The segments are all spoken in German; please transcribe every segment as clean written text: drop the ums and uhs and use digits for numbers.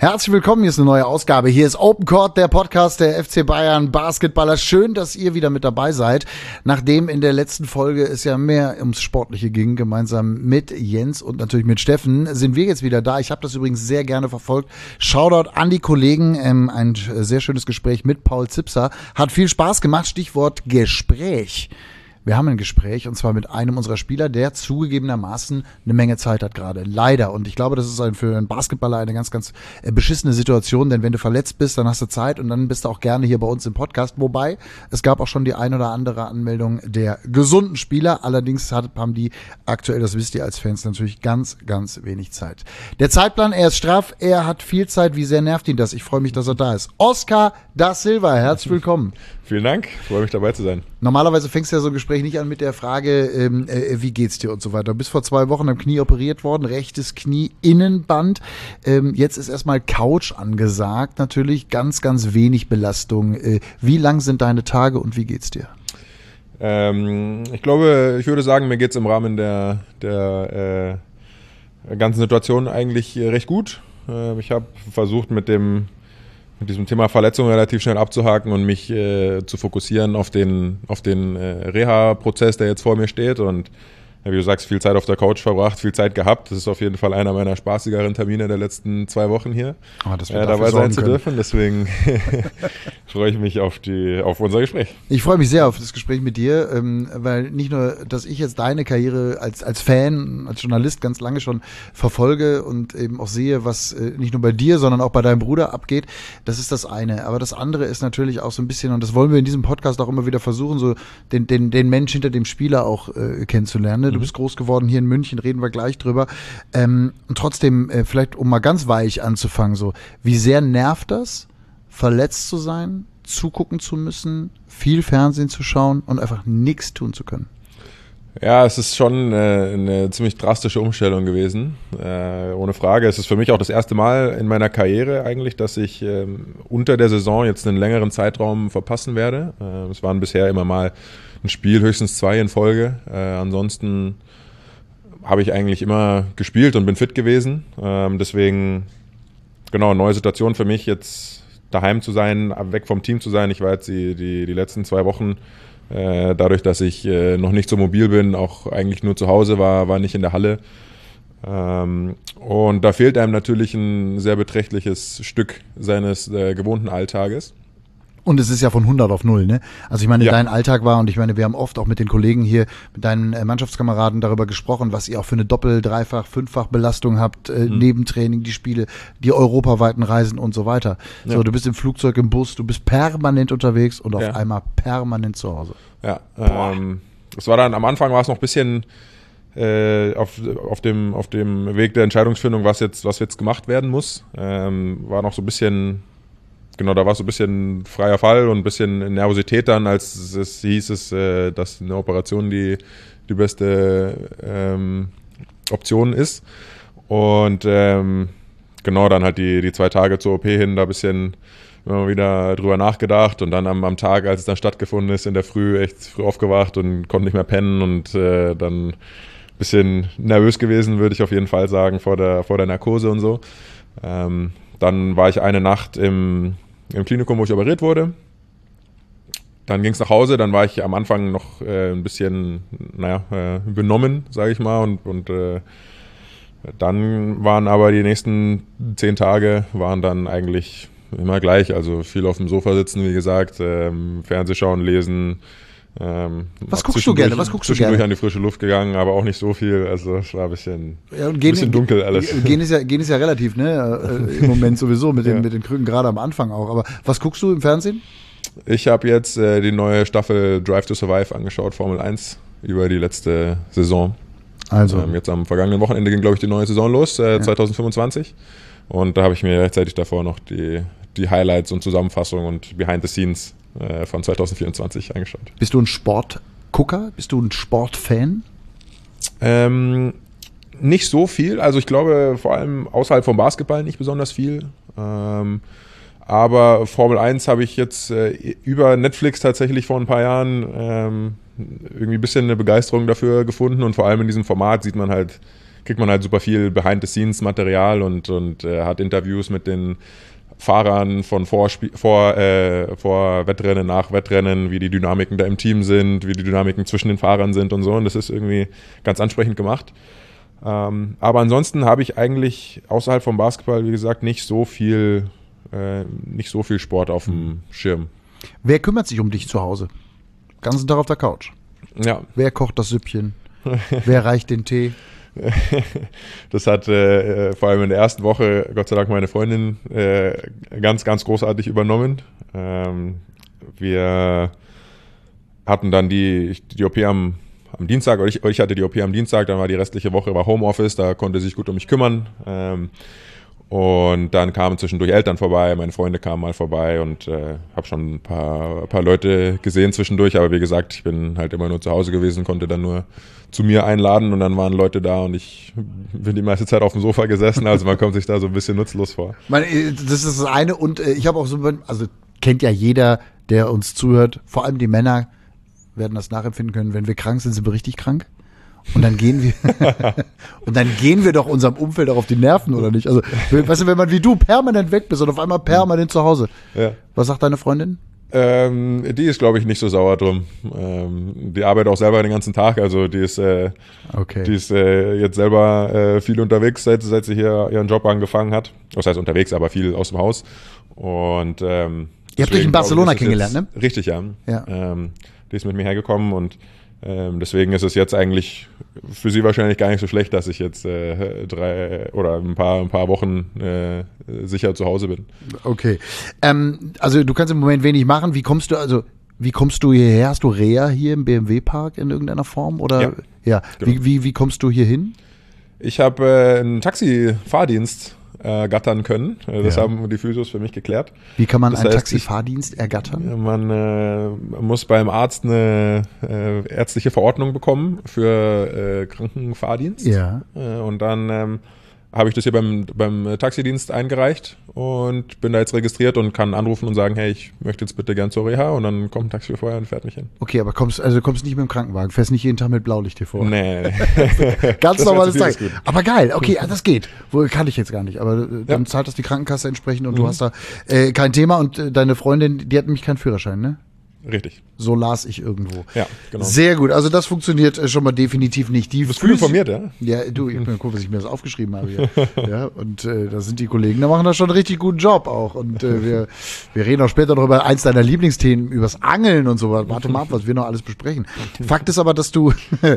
Herzlich willkommen, hier ist eine neue Ausgabe. Hier ist Open Court, der Podcast der FC Bayern Basketballer. Schön, dass ihr wieder mit dabei seid. Nachdem in der letzten Folge es ja mehr ums Sportliche ging, gemeinsam mit Jens und natürlich mit Steffen, sind wir jetzt wieder da. Ich habe das übrigens sehr gerne verfolgt. Shoutout an die Kollegen. Ein sehr schönes Gespräch mit Paul Zipser. Hat viel Spaß gemacht. Stichwort Gespräch. Wir haben ein Gespräch und zwar mit einem unserer Spieler, der zugegebenermaßen eine Menge Zeit hat gerade. Leider. Und ich glaube, das ist für einen Basketballer eine ganz, ganz beschissene Situation, denn wenn du verletzt bist, dann hast du Zeit und dann bist du auch gerne hier bei uns im Podcast. Wobei, es gab auch schon die ein oder andere Anmeldung der gesunden Spieler. Allerdings haben die aktuell, das wisst ihr als Fans, natürlich ganz, ganz wenig Zeit. Der Zeitplan, er ist straff, er hat viel Zeit. Wie sehr nervt ihn das? Ich freue mich, dass er da ist. Oscar da Silva, herzlich willkommen. Vielen Dank, freue mich dabei zu sein. Normalerweise fängst du ja so ein Gespräch nicht an mit der Frage, wie geht's dir und so weiter. Du bist vor 2 Wochen am Knie operiert worden, rechtes Knie, Innenband. Jetzt ist erstmal Couch angesagt, natürlich ganz, ganz wenig Belastung. Wie lang sind deine Tage und wie geht's dir? Ich glaube, ich würde sagen, mir geht's im Rahmen der ganzen Situation eigentlich recht gut. Ich habe versucht, mit diesem Thema Verletzung relativ schnell abzuhaken und mich zu fokussieren auf den Reha-Prozess, der jetzt vor mir steht. Und wie du sagst, viel Zeit auf der Couch verbracht, viel Zeit gehabt. Das ist auf jeden Fall einer meiner spaßigeren Termine der letzten 2 Wochen hier, dabei sein zu dürfen. Deswegen freue ich mich auf unser Gespräch. Ich freue mich sehr auf das Gespräch mit dir, weil nicht nur, dass ich jetzt deine Karriere als Fan, als Journalist ganz lange schon verfolge und eben auch sehe, was nicht nur bei dir, sondern auch bei deinem Bruder abgeht. Das ist das eine. Aber das andere ist natürlich auch so ein bisschen, und das wollen wir in diesem Podcast auch immer wieder versuchen, so den Mensch hinter dem Spieler auch kennenzulernen. Du bist groß geworden hier in München, reden wir gleich drüber. Und trotzdem, vielleicht um mal ganz weich anzufangen, so, wie sehr nervt das, verletzt zu sein, zugucken zu müssen, viel Fernsehen zu schauen und einfach nichts tun zu können? Ja, es ist schon eine ziemlich drastische Umstellung gewesen, ohne Frage. Es ist für mich auch das erste Mal in meiner Karriere eigentlich, dass ich unter der Saison jetzt einen längeren Zeitraum verpassen werde. Es waren bisher immer mal ein Spiel, höchstens 2 in Folge. Ansonsten habe ich eigentlich immer gespielt und bin fit gewesen. Deswegen, genau, neue Situation für mich, jetzt daheim zu sein, weg vom Team zu sein. Ich war jetzt die letzten 2 Wochen, dadurch, dass ich noch nicht so mobil bin, auch eigentlich nur zu Hause war nicht in der Halle. Und da fehlt einem natürlich ein sehr beträchtliches Stück seines gewohnten Alltages. Und es ist ja von 100 auf 0, ne? Also ich meine, dein Alltag war, und ich meine, wir haben oft auch mit den Kollegen hier, mit deinen Mannschaftskameraden darüber gesprochen, was ihr auch für eine Doppel-, Dreifach-, Fünffach Belastung habt, neben Training, die Spiele, die europaweiten Reisen und so weiter. Ja. So, du bist im Flugzeug, im Bus, du bist permanent unterwegs und auf einmal permanent zu Hause. Ja, es war dann, am Anfang war es noch ein bisschen auf dem Weg der Entscheidungsfindung, was jetzt gemacht werden muss. War noch so ein bisschen... Genau, da war es so ein bisschen freier Fall und ein bisschen Nervosität dann, als es hieß, dass eine Operation die beste Option ist. Und genau, dann halt die 2 Tage zur OP hin, da ein bisschen immer wieder drüber nachgedacht und dann am Tag, als es dann stattgefunden ist, in der Früh echt früh aufgewacht und konnte nicht mehr pennen und dann ein bisschen nervös gewesen, würde ich auf jeden Fall sagen, vor der Narkose und so. Dann war ich eine Nacht im Klinikum, wo ich operiert wurde. Dann ging es nach Hause, dann war ich am Anfang noch ein bisschen, benommen, sage ich mal. Und dann waren aber die nächsten 10 Tage waren dann eigentlich immer gleich. Also viel auf dem Sofa sitzen, wie gesagt, Fernseh schauen, lesen. Was guckst du gerne? Zwischendurch an die frische Luft gegangen, aber auch nicht so viel. Also es war ein bisschen dunkel alles. Gehen ist ja relativ, ne? Im Moment sowieso mit den Krücken, gerade am Anfang auch. Aber was guckst du im Fernsehen? Ich habe jetzt die neue Staffel Drive to Survive angeschaut, Formel 1, über die letzte Saison. Also jetzt am vergangenen Wochenende ging, glaube ich, die neue Saison los, 2025. Und da habe ich mir rechtzeitig davor noch die Highlights und Zusammenfassung und Behind the Scenes von 2024 angeschaut. Bist du ein Sportgucker? Bist du ein Sportfan? Nicht so viel. Also ich glaube, vor allem außerhalb vom Basketball nicht besonders viel. Aber Formel 1 habe ich jetzt über Netflix tatsächlich vor ein paar Jahren irgendwie ein bisschen eine Begeisterung dafür gefunden. Und vor allem in diesem Format sieht man halt, kriegt man halt super viel Behind-the-Scenes-Material und hat Interviews mit den Fahrern von vor Wettrennen, nach Wettrennen, wie die Dynamiken da im Team sind, wie die Dynamiken zwischen den Fahrern sind und so. Und das ist irgendwie ganz ansprechend gemacht. Aber ansonsten habe ich eigentlich außerhalb vom Basketball, wie gesagt, nicht so viel Sport auf dem Schirm. Wer kümmert sich um dich zu Hause? Ganzen Tag auf der Couch. Ja. Wer kocht das Süppchen? Wer reicht den Tee? Das hat vor allem in der ersten Woche, Gott sei Dank, meine Freundin ganz, ganz großartig übernommen. Wir hatten dann die OP am Dienstag, oder ich hatte die OP am Dienstag, dann war die restliche Woche Homeoffice, da konnte sie sich gut um mich kümmern. Und dann kamen zwischendurch Eltern vorbei, meine Freunde kamen mal vorbei und habe schon ein paar Leute gesehen zwischendurch, aber wie gesagt, ich bin halt immer nur zu Hause gewesen, konnte dann nur zu mir einladen und dann waren Leute da und ich bin die meiste Zeit auf dem Sofa gesessen, also man kommt sich da so ein bisschen nutzlos vor. Das ist das eine und ich habe auch so, also kennt ja jeder, der uns zuhört, vor allem die Männer werden das nachempfinden können, wenn wir krank sind, sind wir richtig krank. Und dann gehen wir doch unserem Umfeld auch auf die Nerven, oder nicht? Also, weißt du, wenn man wie du permanent weg bist und auf einmal permanent zu Hause. Ja. Was sagt deine Freundin? Die ist, glaube ich, nicht so sauer drum. Die arbeitet auch selber den ganzen Tag, also die ist jetzt selber viel unterwegs, seit sie hier ihren Job angefangen hat. Das heißt unterwegs, aber viel aus dem Haus. Und ihr habt euch in Barcelona kennengelernt, ne? Richtig, ja. Die ist mit mir hergekommen und deswegen ist es jetzt eigentlich für sie wahrscheinlich gar nicht so schlecht, dass ich jetzt 3 oder ein paar Wochen sicher zu Hause bin. Okay. Also du kannst im Moment wenig machen. Wie kommst du hierher? Hast du Reha hier im BMW-Park in irgendeiner Form? Oder? Ja. Genau. Wie kommst du hier hin? Ich habe einen Taxifahrdienst ergattern können. Das haben die Physios für mich geklärt. Wie kann man einen Taxifahrdienst ergattern? Man muss beim Arzt eine ärztliche Verordnung bekommen für Krankenfahrdienst. Ja. Und dann habe ich das hier beim Taxidienst eingereicht und bin da jetzt registriert und kann anrufen und sagen, hey, ich möchte jetzt bitte gern zur Reha und dann kommt ein Taxi vorher und fährt mich hin. Okay, aber kommst nicht mit dem Krankenwagen, fährst nicht jeden Tag mit Blaulicht hier vor? Nee. Ganz normales Tag. Aber geil, okay, das geht. Kann ich jetzt gar nicht, aber dann zahlt das die Krankenkasse entsprechend und du hast da kein Thema und deine Freundin, die hat nämlich keinen Führerschein, ne? Richtig. So las ich irgendwo. Ja, genau. Sehr gut, also das funktioniert schon mal definitiv nicht. Du bist gut informiert, ja? Ja, du, ich bin cool, was ich mir das aufgeschrieben habe hier. Ja, und da sind die Kollegen, da machen da schon einen richtig guten Job auch. Und wir reden auch später noch über eins deiner Lieblingsthemen, übers Angeln und so. Warte mal ab, was wir noch alles besprechen. Fakt ist aber, dass du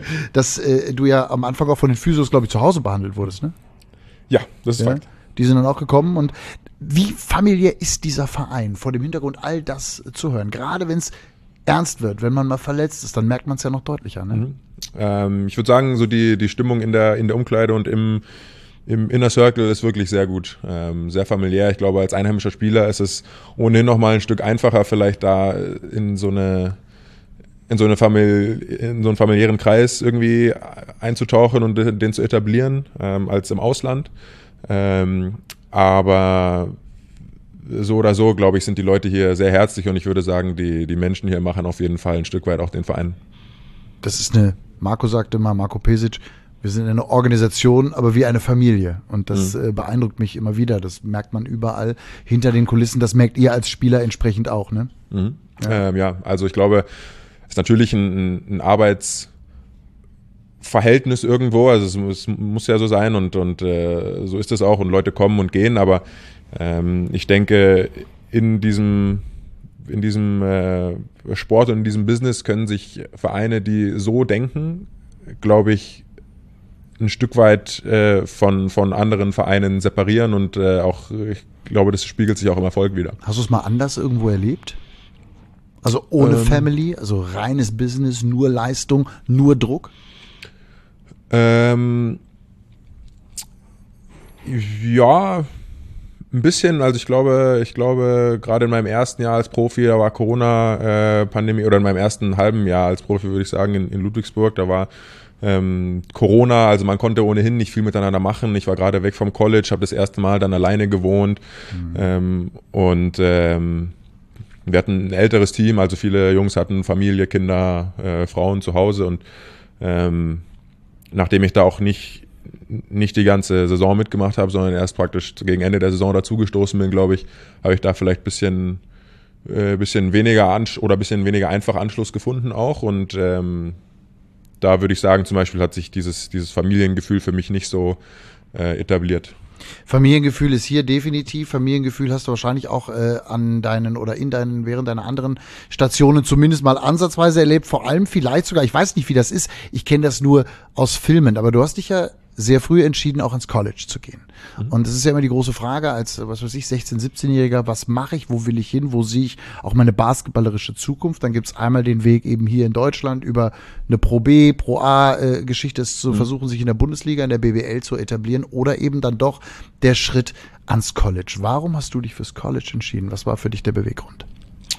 ja am Anfang auch von den Physios, glaube ich, zu Hause behandelt wurdest, ne? Ja, das ist Fakt. Die sind dann auch gekommen und wie familiär ist dieser Verein vor dem Hintergrund, all das zu hören? Gerade wenn es ernst wird, wenn man mal verletzt ist, dann merkt man es ja noch deutlicher. Ne? Ich würde sagen, so die Stimmung in der Umkleide und im Inner Circle ist wirklich sehr gut, sehr familiär. Ich glaube, als einheimischer Spieler ist es ohnehin noch mal ein Stück einfacher, vielleicht da in so einen familiären Kreis irgendwie einzutauchen und den zu etablieren, als im Ausland. Aber so oder so, glaube ich, sind die Leute hier sehr herzlich und ich würde sagen, die Menschen hier machen auf jeden Fall ein Stück weit auch den Verein. Das ist Marco sagte mal, Marco Pesic, wir sind eine Organisation, aber wie eine Familie. Und das beeindruckt mich immer wieder. Das merkt man überall hinter den Kulissen. Das merkt ihr als Spieler entsprechend auch, ne? Mhm. Ja, also ich glaube, es ist natürlich ein Arbeitsverhältnis irgendwo, also es muss ja so sein und so ist es auch und Leute kommen und gehen, aber ich denke, in diesem Sport und in diesem Business können sich Vereine, die so denken, glaube ich, ein Stück weit von anderen Vereinen separieren und auch, ich glaube, das spiegelt sich auch im Erfolg wider. Hast du es mal anders irgendwo erlebt? Also ohne Family, also reines Business, nur Leistung, nur Druck? Ja, ein bisschen. Also ich glaube, gerade in meinem ersten Jahr als Profi, da war Corona-Pandemie, oder in meinem ersten halben Jahr als Profi, würde ich sagen, in Ludwigsburg, da war Corona, also man konnte ohnehin nicht viel miteinander machen. Ich war gerade weg vom College, habe das erste Mal dann alleine gewohnt und wir hatten ein älteres Team, also viele Jungs hatten Familie, Kinder, Frauen zu Hause und nachdem ich da auch nicht nicht die ganze Saison mitgemacht habe, sondern erst praktisch gegen Ende der Saison dazugestoßen bin, glaube ich, habe ich da vielleicht bisschen weniger bisschen weniger einfach Anschluss gefunden auch. Und da würde ich sagen, zum Beispiel hat sich dieses Familiengefühl für mich nicht so etabliert. Familiengefühl ist hier definitiv. Familiengefühl hast du wahrscheinlich auch während deiner anderen Stationen zumindest mal ansatzweise erlebt. Vor allem vielleicht sogar, ich weiß nicht, wie das ist. Ich kenne das nur aus Filmen. Aber du hast dich ja sehr früh entschieden, auch ins College zu gehen. Und das ist ja immer die große Frage als, 16-, 17-Jähriger, was mache ich, wo will ich hin, wo sehe ich auch meine basketballerische Zukunft? Dann gibt es einmal den Weg eben hier in Deutschland über eine Pro B, Pro A Geschichte, es zu versuchen, sich in der Bundesliga, in der BBL zu etablieren oder eben dann doch der Schritt ans College. Warum hast du dich fürs College entschieden? Was war für dich der Beweggrund?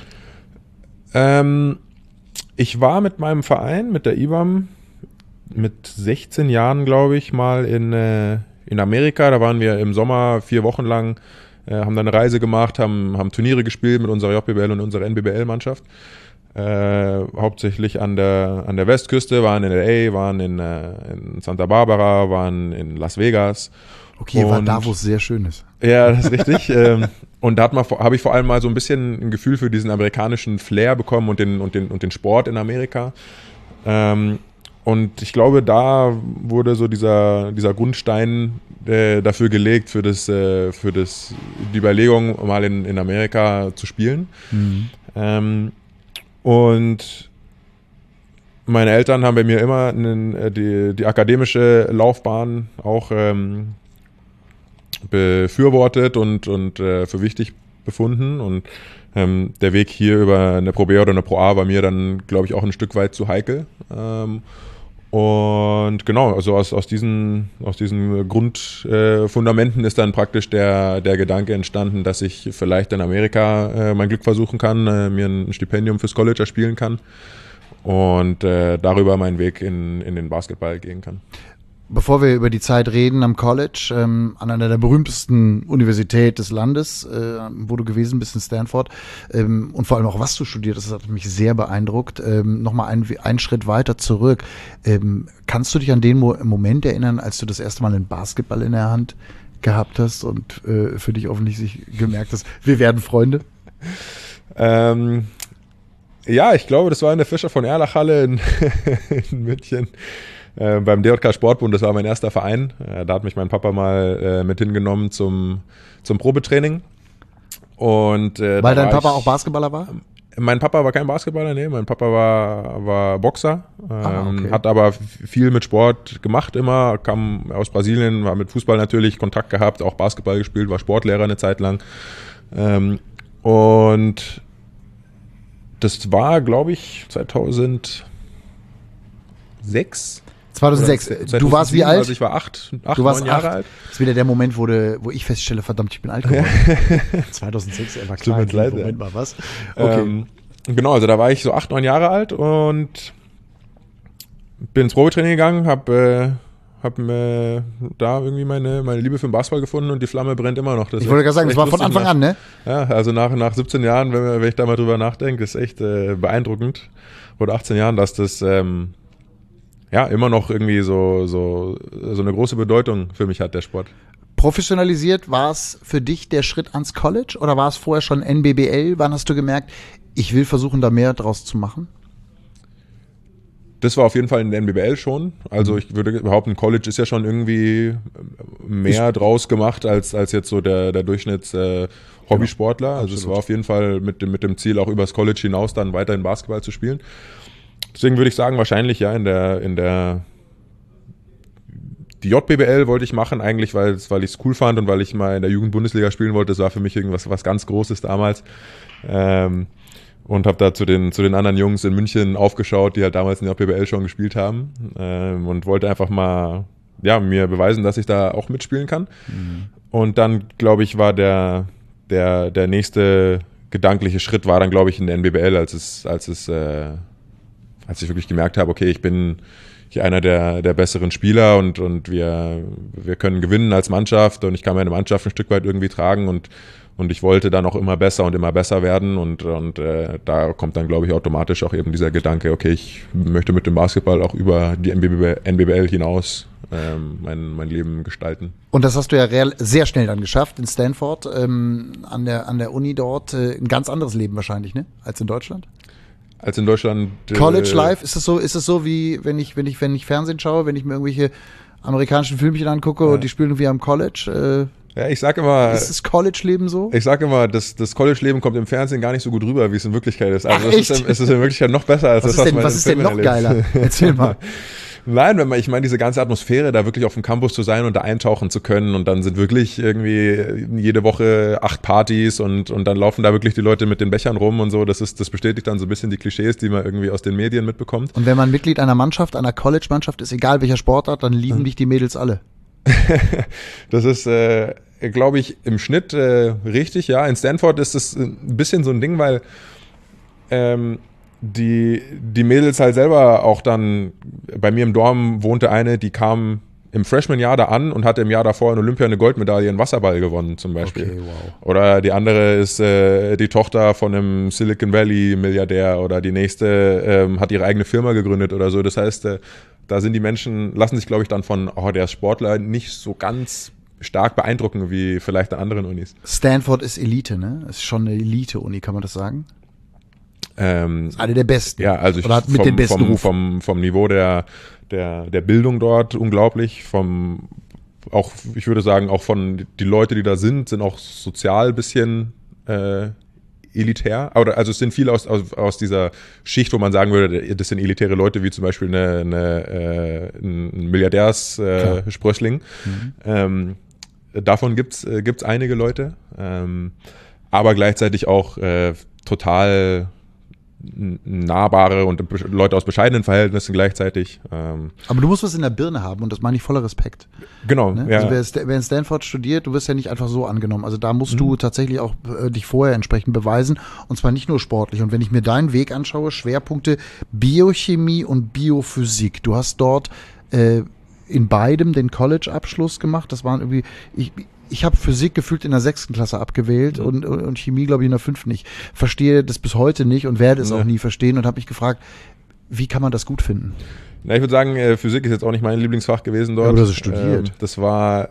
Ich war mit meinem Verein, mit der IBAM, mit 16 Jahren, glaube ich, mal in Amerika. Da waren wir im Sommer 4 Wochen lang, haben da eine Reise gemacht, haben Turniere gespielt mit unserer JBL und unserer NBBL-Mannschaft. Hauptsächlich an der Westküste, waren in LA, waren in Santa Barbara, waren in Las Vegas. Okay, war da, wo es sehr schön ist. Ja, das ist richtig. Und da habe ich vor allem mal so ein bisschen ein Gefühl für diesen amerikanischen Flair bekommen und den Sport in Amerika. Und ich glaube, da wurde so dieser Grundstein dafür gelegt, für die Überlegung, mal in Amerika zu spielen. Und meine Eltern haben bei mir immer die akademische Laufbahn auch befürwortet und für wichtig befunden. Und der Weg hier über eine Pro B oder eine Pro A war mir dann, glaube ich, auch ein Stück weit zu heikel. Und genau, also aus diesen Grundfundamenten ist dann praktisch der Gedanke entstanden, dass ich vielleicht in Amerika mein Glück versuchen kann, mir ein Stipendium fürs College erspielen kann und darüber meinen Weg in den Basketball gehen kann. Bevor wir über die Zeit reden am College, an einer der berühmtesten Universität des Landes, wo du gewesen bist in Stanford, und vor allem auch was du studiert hast, das hat mich sehr beeindruckt. Nochmal einen Schritt weiter zurück. Kannst du dich an den Moment erinnern, als du das erste Mal einen Basketball in der Hand gehabt hast und für dich offensichtlich gemerkt hast, wir werden Freunde? Ja, ich glaube, das war in der Fischer von Erlach Halle in München. Beim DJK Sportbund, das war mein erster Verein. Da hat mich mein Papa mal mit hingenommen zum Probetraining. Und, weil dein Papa auch Basketballer war? Mein Papa war kein Basketballer, nee. Mein Papa war Boxer, okay. Hat aber viel mit Sport gemacht immer, kam aus Brasilien, war mit Fußball natürlich Kontakt gehabt, auch Basketball gespielt, war Sportlehrer eine Zeit lang. Und das war, glaube ich, 2006. 2006. Du warst wie alt? Also ich war 8, 9 Jahre alt. Das ist wieder der Moment, wo ich feststelle, verdammt, ich bin alt geworden. 2006, er war klar. Moment mal, was? Okay. Genau, also da war ich so 8, 9 Jahre alt und bin ins Probetraining gegangen, hab da irgendwie meine Liebe für den Basketball gefunden und die Flamme brennt immer noch. Ich wollte gerade sagen, das war von Anfang an, ne? Ja, also nach 17 Jahren, wenn ich da mal drüber nachdenke, ist echt beeindruckend. Oder 18 Jahren, dass das immer noch irgendwie so eine große Bedeutung für mich hat, der Sport. Professionalisiert, war es für dich der Schritt ans College oder war es vorher schon NBBL? Wann hast du gemerkt, ich will versuchen, da mehr draus zu machen? Das war auf jeden Fall in der NBBL schon. Also ich würde behaupten, College ist ja schon irgendwie mehr draus gemacht als jetzt so der Durchschnitts Hobbysportler. Also Absolut. es war auf jeden Fall mit dem Ziel, auch übers College hinaus dann weiterhin Basketball zu spielen. Deswegen würde ich sagen, wahrscheinlich ja die JBL wollte ich machen, eigentlich, weil ich es cool fand und weil ich mal in der Jugendbundesliga spielen wollte. Das war für mich irgendwas was ganz Großes damals. Und habe da zu den anderen Jungs in München aufgeschaut, die halt damals in der JBL schon gespielt haben. Und wollte einfach mal mir beweisen, dass ich da auch mitspielen kann. Und dann, glaube ich, war der nächste gedankliche Schritt war dann, glaube ich, in der NBBL, als es als ich wirklich gemerkt habe, okay, ich bin hier einer der besseren Spieler und wir können gewinnen als Mannschaft und ich kann meine Mannschaft ein Stück weit irgendwie tragen und ich wollte dann auch immer besser und immer besser werden und da kommt dann, glaube ich, automatisch auch eben dieser Gedanke, okay, ich möchte mit dem Basketball auch über die NBBL hinaus mein Leben gestalten. Und das hast du ja sehr schnell dann geschafft in Stanford, an der Uni dort, ein ganz anderes Leben wahrscheinlich, ne, als in Deutschland? Als in Deutschland. College Life, ist es so wie wenn ich Fernsehen schaue, wenn ich mir irgendwelche amerikanischen Filmchen angucke und die spielen irgendwie am College? Ja, ich sag immer. Ist das College-Leben so? Ich sag immer, das College-Leben kommt im Fernsehen gar nicht so gut rüber, wie es in Wirklichkeit ist. Also es ist in Wirklichkeit noch besser als was ist denn noch geiler? Erzähl mal. Nein, ich meine, diese ganze Atmosphäre, da wirklich auf dem Campus zu sein und da eintauchen zu können und dann sind wirklich irgendwie jede Woche 8 Partys und dann laufen da wirklich die Leute mit den Bechern rum und so. Das bestätigt dann so ein bisschen die Klischees, die man irgendwie aus den Medien mitbekommt. Und wenn man Mitglied einer College-Mannschaft ist, egal welcher Sportart, dann lieben dich die Mädels alle. Das ist, glaube ich, im Schnitt richtig, ja. In Stanford ist es ein bisschen so ein Ding, weil die Mädels halt selber auch dann, bei mir im Dorm wohnte eine, die kam im Freshman-Jahr da an und hatte im Jahr davor in Olympia eine Goldmedaille in Wasserball gewonnen zum Beispiel. Okay, wow. Oder die andere ist die Tochter von einem Silicon Valley-Milliardär oder die nächste hat ihre eigene Firma gegründet oder so. Das heißt, da sind die Menschen, lassen sich, glaube ich, dann von, der ist Sportler, nicht so ganz stark beeindrucken wie vielleicht an anderen Unis. Stanford ist Elite, ne? Ist schon eine Elite-Uni, kann man das sagen? Ist eine der besten. Ja, also oder hat mit den besten Ruf. Vom Niveau der Bildung dort unglaublich, auch, ich würde sagen, auch von die Leute, die da sind auch sozial ein bisschen elitär. Also es sind viele aus dieser Schicht, wo man sagen würde, das sind elitäre Leute, wie zum Beispiel ein Milliardärssprössling. Davon gibt's einige Leute, aber gleichzeitig auch total nahbare und Leute aus bescheidenen Verhältnissen gleichzeitig. Aber du musst was in der Birne haben und das meine ich voller Respekt. Genau. Ne? Ja. Also wer in Stanford studiert, du wirst ja nicht einfach so angenommen. Also da musst du tatsächlich auch dich vorher entsprechend beweisen und zwar nicht nur sportlich. Und wenn ich mir deinen Weg anschaue, Schwerpunkte Biochemie und Biophysik. Du hast dort in beidem den College-Abschluss gemacht. Das waren irgendwie, ich habe Physik gefühlt in der 6. Klasse abgewählt und Chemie, glaube ich, in der 5. nicht. Verstehe das bis heute nicht und werde es auch nie verstehen und habe mich gefragt, wie kann man das gut finden? Na, ich würde sagen, Physik ist jetzt auch nicht mein Lieblingsfach gewesen dort. Ja, aber du hast es studiert. Das war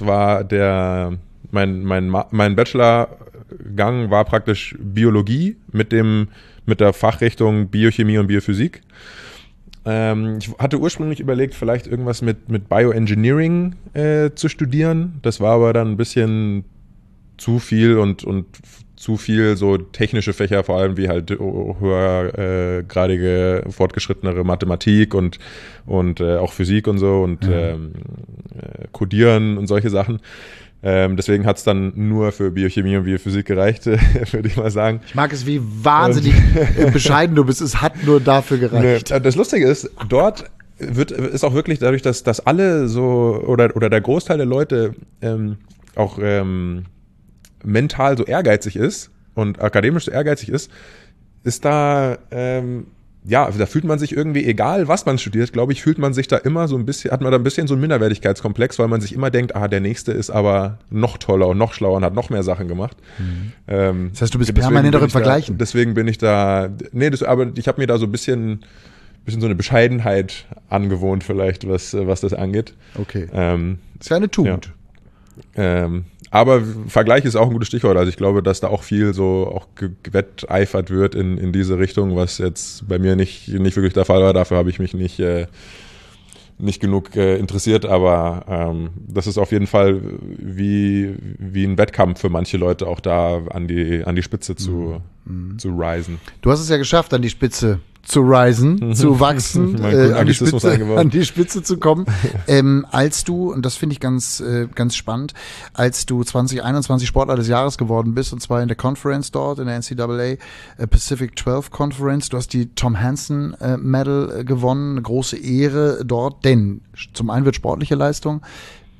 mein Bachelorgang war praktisch Biologie mit der Fachrichtung Biochemie und Biophysik. Ich hatte ursprünglich überlegt, vielleicht irgendwas mit Bioengineering zu studieren. Das war aber dann ein bisschen zu viel und zu viel so technische Fächer, vor allem wie halt höhergradige, fortgeschrittenere Mathematik und auch Physik und so und Codieren und solche Sachen. Deswegen hat es dann nur für Biochemie und Biophysik gereicht, würde ich mal sagen. Ich mag es, wie wahnsinnig bescheiden du bist. Es hat nur dafür gereicht. Das Lustige ist, dort ist auch wirklich dadurch, dass alle so oder der Großteil der Leute auch mental so ehrgeizig ist und akademisch so ehrgeizig ist da da fühlt man sich irgendwie, egal was man studiert, glaube ich, fühlt man sich da immer so ein bisschen, hat man da ein bisschen so einen Minderwertigkeitskomplex, weil man sich immer denkt, der Nächste ist aber noch toller und noch schlauer und hat noch mehr Sachen gemacht. Das heißt, du bist permanent auch im Vergleichen. Deswegen bin ich da, aber ich habe mir da so ein bisschen so eine Bescheidenheit angewohnt vielleicht, was das angeht. Okay. Das ist ja eine Tugend. Ja. Aber Vergleich ist auch ein gutes Stichwort. Also ich glaube, dass da auch viel so auch gewetteifert wird in diese Richtung, was jetzt bei mir nicht wirklich der Fall war. Dafür habe ich mich nicht genug interessiert. Aber das ist auf jeden Fall wie ein Wettkampf für manche Leute, auch da an die Spitze zu risen. Du hast es ja geschafft, an die Spitze zu risen, zu wachsen, an die Spitze zu kommen. Als du, und das finde ich ganz spannend, als du 2021 Sportler des Jahres geworden bist, und zwar in der Conference dort, in der NCAA Pacific 12 Conference, du hast die Tom Hansen Medal gewonnen, eine große Ehre dort, denn zum einen wird sportliche Leistung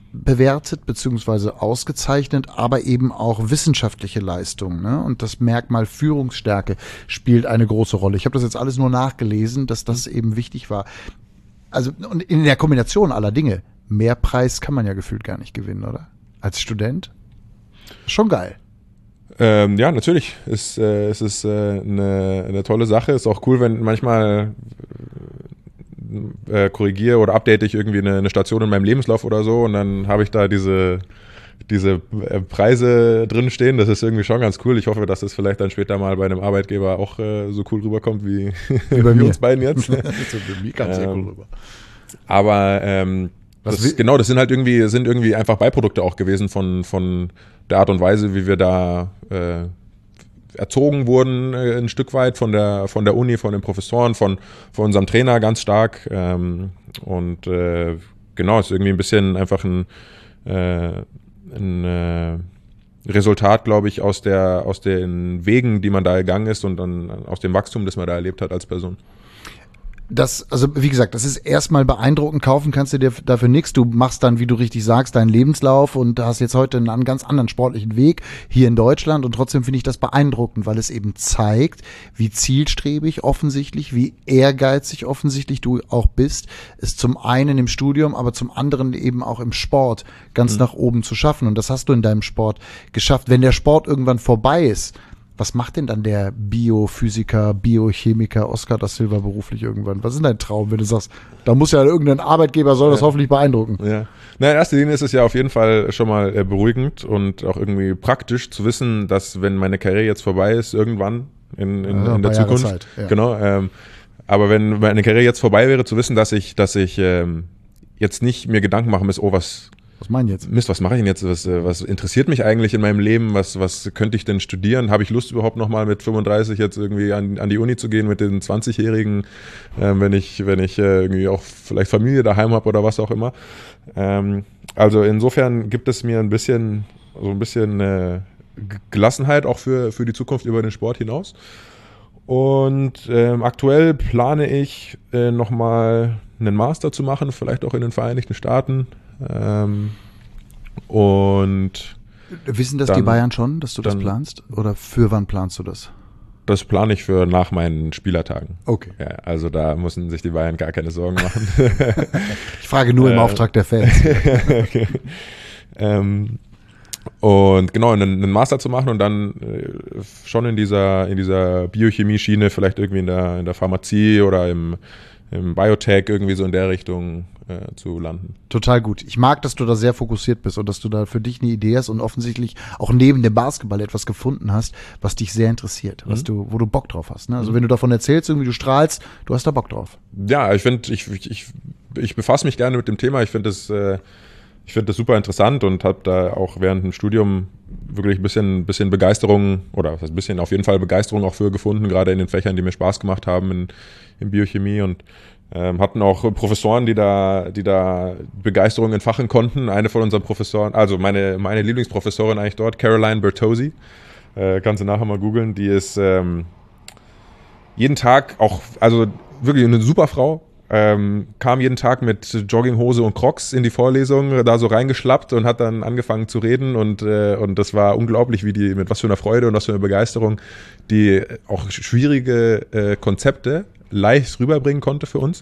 bewertet beziehungsweise ausgezeichnet, aber eben auch wissenschaftliche Leistung. Ne? Und das Merkmal Führungsstärke spielt eine große Rolle. Ich habe das jetzt alles nur nachgelesen, dass das eben wichtig war. Also und in der Kombination aller Dinge, mehr Preis kann man ja gefühlt gar nicht gewinnen, oder? Als Student? Schon geil. Ja, natürlich. Es ist eine tolle Sache. Ist auch cool, wenn manchmal korrigiere oder update ich irgendwie eine Station in meinem Lebenslauf oder so und dann habe ich da diese Preise drin stehen. Das ist irgendwie schon ganz cool. Ich hoffe, dass das vielleicht dann später mal bei einem Arbeitgeber auch so cool rüberkommt wie bei mir. uns beiden jetzt. Bei mir kam sehr cool rüber. Aber das sind halt irgendwie einfach Beiprodukte auch gewesen von der Art und Weise, wie wir da erzogen wurden, ein Stück weit von der Uni, von den Professoren, von unserem Trainer ganz stark. Ist irgendwie ein bisschen einfach ein Resultat, glaube ich, aus den Wegen, die man da gegangen ist und dann aus dem Wachstum, das man da erlebt hat als Person. Also wie gesagt, das ist erstmal beeindruckend, kaufen kannst du dir dafür nichts. Du machst dann, wie du richtig sagst, deinen Lebenslauf und hast jetzt heute einen ganz anderen sportlichen Weg hier in Deutschland und trotzdem finde ich das beeindruckend, weil es eben zeigt, wie zielstrebig offensichtlich, wie ehrgeizig offensichtlich du auch bist, es zum einen im Studium, aber zum anderen eben auch im Sport ganz nach oben zu schaffen und das hast du in deinem Sport geschafft. Wenn der Sport irgendwann vorbei ist, was macht denn dann der Biophysiker, Biochemiker Oscar da Silva beruflich irgendwann? Was ist dein Traum, wenn du sagst, da muss ja irgendein Arbeitgeber, soll das hoffentlich beeindrucken? Ja. Na, in erster Linie ist es ja auf jeden Fall schon mal beruhigend und auch irgendwie praktisch zu wissen, dass wenn meine Karriere jetzt vorbei ist, irgendwann in der Zukunft, Zeit, ja. Genau, aber wenn meine Karriere jetzt vorbei wäre, zu wissen, dass ich jetzt nicht mir Gedanken machen muss, was meinen jetzt? Mist, was mache ich denn jetzt? Was interessiert mich eigentlich in meinem Leben? Was könnte ich denn studieren? Habe ich Lust überhaupt nochmal mit 35 jetzt irgendwie an die Uni zu gehen mit den 20-Jährigen, wenn ich irgendwie auch vielleicht Familie daheim habe oder was auch immer? Also insofern gibt es mir ein bisschen Gelassenheit auch für die Zukunft über den Sport hinaus. Und aktuell plane ich nochmal einen Master zu machen, vielleicht auch in den Vereinigten Staaten. Und wissen das die Bayern schon, dass du das planst? Oder für wann planst du das? Das plane ich für nach meinen Spielertagen. Okay. Ja, also da müssen sich die Bayern gar keine Sorgen machen. Ich frage nur im Auftrag der Fans. Okay. Und genau, einen Master zu machen und dann schon in dieser Biochemie-Schiene, vielleicht irgendwie in der Pharmazie oder im Biotech irgendwie so in der Richtung zu landen. Total gut. Ich mag, dass du da sehr fokussiert bist und dass du da für dich eine Idee hast und offensichtlich auch neben dem Basketball etwas gefunden hast, was dich sehr interessiert, wo du Bock drauf hast. Ne? Also wenn du davon erzählst, irgendwie du strahlst, du hast da Bock drauf. Ja, ich finde, ich befasse mich gerne mit dem Thema. Ich finde das super interessant und habe da auch während dem Studium wirklich ein bisschen Begeisterung oder was heißt ein bisschen, auf jeden Fall Begeisterung auch für gefunden, gerade in den Fächern, die mir Spaß gemacht haben in Biochemie und hatten auch Professoren, die da Begeisterung entfachen konnten. Eine von unseren Professoren, also meine Lieblingsprofessorin eigentlich dort, Caroline Bertozzi, kannst du nachher mal googeln, die ist jeden Tag auch, also wirklich eine super Frau, kam jeden Tag mit Jogginghose und Crocs in die Vorlesung, da so reingeschlappt und hat dann angefangen zu reden und das war unglaublich, mit was für einer Freude und was für einer Begeisterung die auch schwierige Konzepte leicht rüberbringen konnte für uns.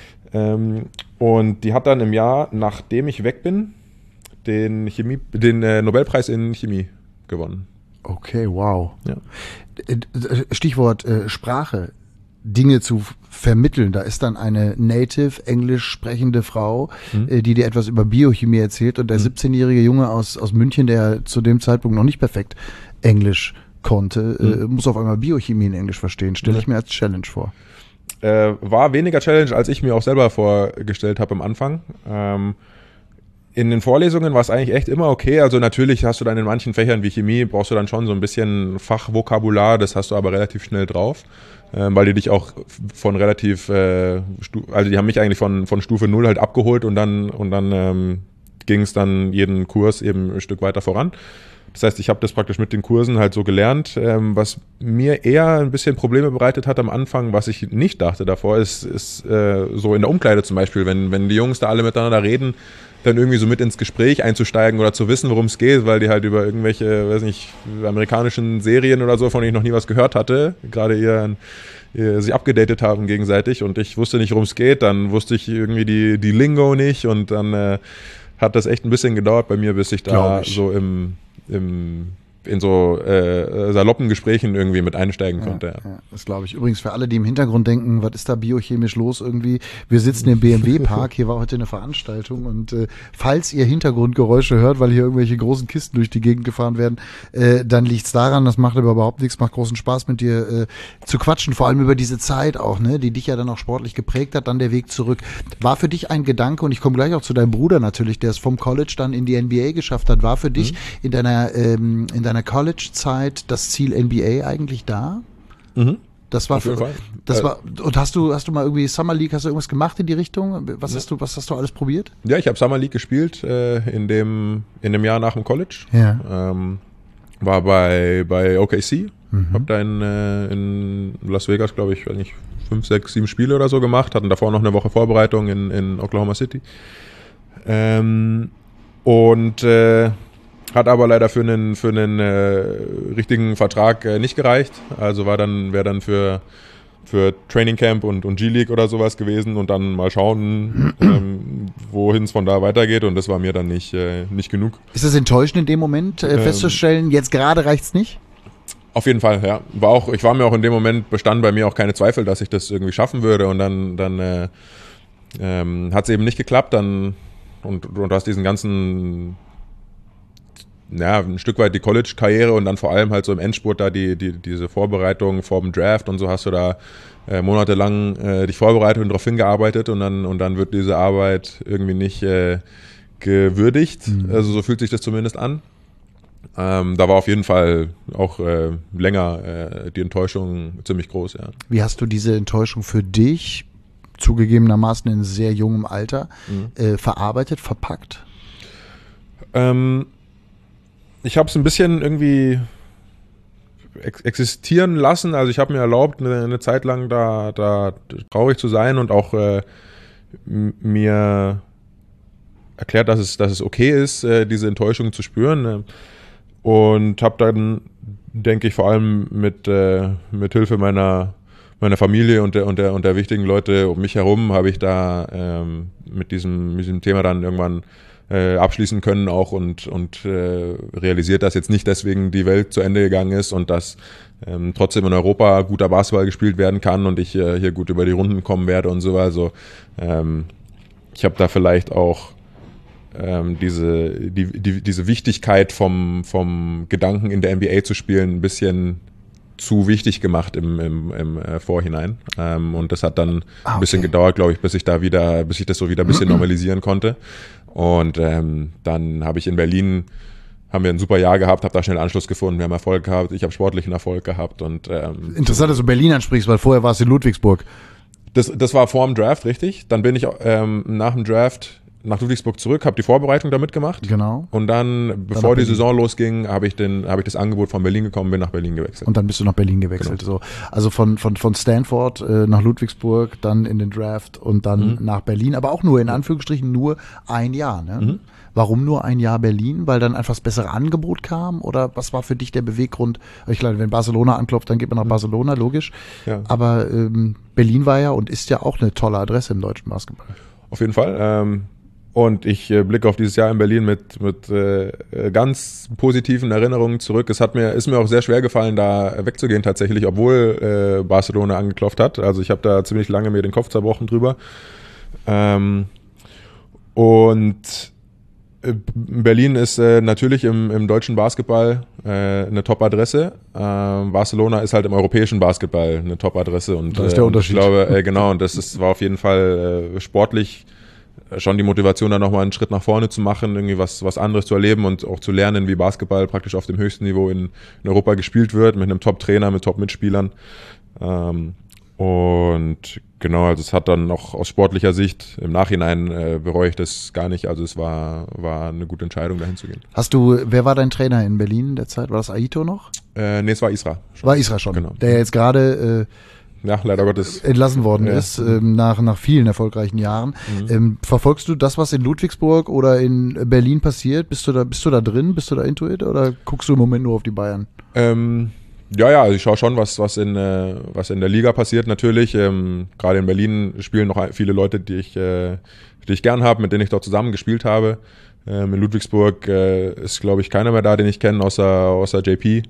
Und die hat dann im Jahr, nachdem ich weg bin, den Nobelpreis in Chemie gewonnen. Okay, wow. Ja. Stichwort Sprache. Dinge zu vermitteln. Da ist dann eine native englisch sprechende Frau, die dir etwas über Biochemie erzählt und der 17-jährige Junge aus München, der zu dem Zeitpunkt noch nicht perfekt Englisch konnte, muss auf einmal Biochemie in Englisch verstehen. Stelle ich mir als Challenge vor. War weniger Challenge, als ich mir auch selber vorgestellt habe am Anfang. In den Vorlesungen war es eigentlich echt immer okay. Also natürlich hast du dann in manchen Fächern wie Chemie, brauchst du dann schon so ein bisschen Fachvokabular, das hast du aber relativ schnell drauf, weil die dich auch von relativ, also die haben mich eigentlich von Stufe 0 halt abgeholt und dann ging es dann jeden Kurs eben ein Stück weiter voran. Das heißt, ich habe das praktisch mit den Kursen halt so gelernt. Was mir eher ein bisschen Probleme bereitet hat am Anfang, was ich nicht dachte davor, ist so in der Umkleide zum Beispiel, wenn die Jungs da alle miteinander reden, dann irgendwie so mit ins Gespräch einzusteigen oder zu wissen, worum es geht, weil die halt über irgendwelche, weiß nicht, amerikanischen Serien oder so, von denen ich noch nie was gehört hatte, gerade sich abgedatet haben gegenseitig und ich wusste nicht, worum es geht, dann wusste ich irgendwie die Lingo nicht und dann hat das echt ein bisschen gedauert bei mir, bis ich da so in so saloppen Gesprächen irgendwie mit einsteigen konnte. Ja, das glaube ich. Übrigens für alle, die im Hintergrund denken, was ist da biochemisch los irgendwie? Wir sitzen im BMW-Park, hier war heute eine Veranstaltung und falls ihr Hintergrundgeräusche hört, weil hier irgendwelche großen Kisten durch die Gegend gefahren werden, dann liegt's daran, das macht aber überhaupt nichts, macht großen Spaß mit dir zu quatschen, vor allem über diese Zeit auch, ne, die dich ja dann auch sportlich geprägt hat, dann der Weg zurück. War für dich ein Gedanke, und ich komme gleich auch zu deinem Bruder natürlich, der es vom College dann in die NBA geschafft hat, war für dich in deiner College-Zeit das Ziel NBA eigentlich da? Das war auf jeden Fall. Und hast du mal irgendwie Summer League, hast du irgendwas gemacht in die Richtung? Was hast du alles probiert? Ja, ich habe Summer League gespielt in dem Jahr nach dem College. Ja. War bei OKC. Hab da in Las Vegas, glaube ich, 5, 6, 7 Spiele oder so gemacht. Hatten davor noch eine Woche Vorbereitung in Oklahoma City. Hat aber leider für einen richtigen Vertrag nicht gereicht. Also wäre dann für Training Camp und G-League oder sowas gewesen und dann mal schauen, wohin es von da weitergeht. Und das war mir dann nicht genug. Ist das enttäuschend in dem Moment festzustellen, jetzt gerade reicht's nicht? Auf jeden Fall, ja. Ich war mir auch in dem Moment, bestanden bei mir auch keine Zweifel, dass ich das irgendwie schaffen würde. Und dann hat es eben nicht geklappt. Und du hast diesen ganzen, ein Stück weit die College-Karriere und dann vor allem halt so im Endspurt da diese Vorbereitung vor dem Draft und so hast du da monatelang dich vorbereitet und darauf hingearbeitet und dann wird diese Arbeit irgendwie nicht gewürdigt. Also so fühlt sich das zumindest an. Da war auf jeden Fall auch länger die Enttäuschung ziemlich groß, ja. Wie hast du diese Enttäuschung für dich, zugegebenermaßen in sehr jungem Alter, verarbeitet, verpackt? Ich habe es ein bisschen irgendwie existieren lassen. Also ich habe mir erlaubt, eine Zeit lang da traurig zu sein und auch mir erklärt, dass es okay ist, diese Enttäuschung zu spüren. Und habe dann, denke ich, vor allem mit Hilfe meiner Familie und der wichtigen Leute um mich herum, habe ich da mit diesem Thema dann irgendwann abschließen können auch und realisiert, dass jetzt nicht deswegen die Welt zu Ende gegangen ist und dass trotzdem in Europa guter Basketball gespielt werden kann und ich hier gut über die Runden kommen werde und so. Also ich habe da vielleicht auch diese Wichtigkeit vom Gedanken in der NBA zu spielen ein bisschen zu wichtig gemacht im Vorhinein. Und das hat dann ein bisschen gedauert, glaube ich, bis ich das so wieder ein bisschen normalisieren konnte. Und dann habe ich in Berlin, haben wir ein super Jahr gehabt, habe da schnell Anschluss gefunden, wir haben Erfolg gehabt, ich habe sportlichen Erfolg gehabt. Und interessant, dass du Berlin ansprichst, weil vorher warst du in Ludwigsburg. Das war vor dem Draft, richtig. Dann bin ich nach dem Draft nach Ludwigsburg zurück, habe die Vorbereitung da mitgemacht. Genau. Und dann, bevor die Saison losging, habe ich das Angebot von Berlin bekommen, bin nach Berlin gewechselt. Und dann bist du nach Berlin gewechselt. Genau. So. Also von Stanford nach Ludwigsburg, dann in den Draft und dann nach Berlin, aber auch nur in Anführungsstrichen nur ein Jahr. Ne? Warum nur ein Jahr Berlin? Weil dann einfach das bessere Angebot kam? Oder was war für dich der Beweggrund? Ich glaube, wenn Barcelona anklopft, dann geht man nach Barcelona, logisch. Ja. Aber Berlin war ja und ist ja auch eine tolle Adresse im deutschen Basketball. Auf jeden Fall. Und ich blicke auf dieses Jahr in Berlin mit ganz positiven Erinnerungen zurück. Ist mir auch sehr schwer gefallen, da wegzugehen tatsächlich, obwohl Barcelona angeklopft hat. Also ich habe da ziemlich lange mir den Kopf zerbrochen drüber. Und Berlin ist natürlich im deutschen Basketball eine Top-Adresse. Barcelona ist halt im europäischen Basketball eine Top-Adresse. Und das ist der Unterschied. Ich glaube, genau, und war auf jeden Fall sportlich schon die Motivation, da nochmal einen Schritt nach vorne zu machen, irgendwie was anderes zu erleben und auch zu lernen, wie Basketball praktisch auf dem höchsten Niveau in Europa gespielt wird, mit einem Top-Trainer, mit Top-Mitspielern. Und genau, also es hat dann auch aus sportlicher Sicht im Nachhinein bereue ich das gar nicht. Also es war eine gute Entscheidung, dahin zu gehen. Wer war dein Trainer in Berlin in der Zeit? War das Aito noch? Nee, es war Isra. War Isra schon, genau. Der jetzt gerade ja, leider Gottes entlassen worden ist, nach vielen erfolgreichen Jahren. Verfolgst du das, was in Ludwigsburg oder in Berlin passiert? Bist du da drin? Bist du da into it? Oder guckst du im Moment nur auf die Bayern? Ja, also ich schaue schon, was in der Liga passiert natürlich. Gerade in Berlin spielen noch viele Leute, die ich gern habe, mit denen ich dort zusammen gespielt habe. In Ludwigsburg ist, glaube ich, keiner mehr da, den ich kenne, außer JP.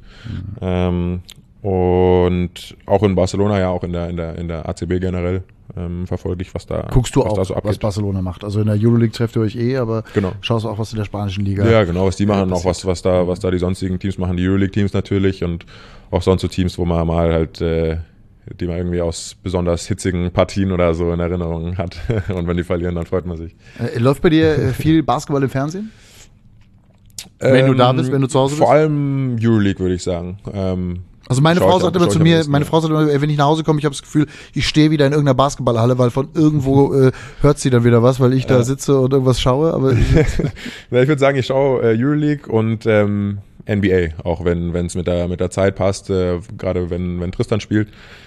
Und auch in Barcelona, ja, auch in der ACB generell verfolge ich, was da guckst du auch, da so abgeht. was Barcelona macht. Also in der Euroleague trefft ihr euch aber genau. Schaust auch, was in der spanischen Liga. Ja, genau, was die machen, auch was da die sonstigen Teams machen, die Euroleague-Teams natürlich und auch sonst so Teams, wo man mal halt, die man irgendwie aus besonders hitzigen Partien oder so in Erinnerung hat. Und wenn die verlieren, dann freut man sich. Läuft bei dir viel Basketball im Fernsehen? Wenn du da bist, wenn du zu Hause bist? Vor allem Euroleague, würde ich sagen. Also meine Frau sagt immer zu mir, wenn ich nach Hause komme, ich habe das Gefühl, ich stehe wieder in irgendeiner Basketballhalle, weil von irgendwo hört sie dann wieder was, weil ich da sitze und irgendwas schaue. Aber ich würde sagen, ich schaue Euroleague und NBA, auch wenn es mit der Zeit passt, gerade wenn Tristan spielt.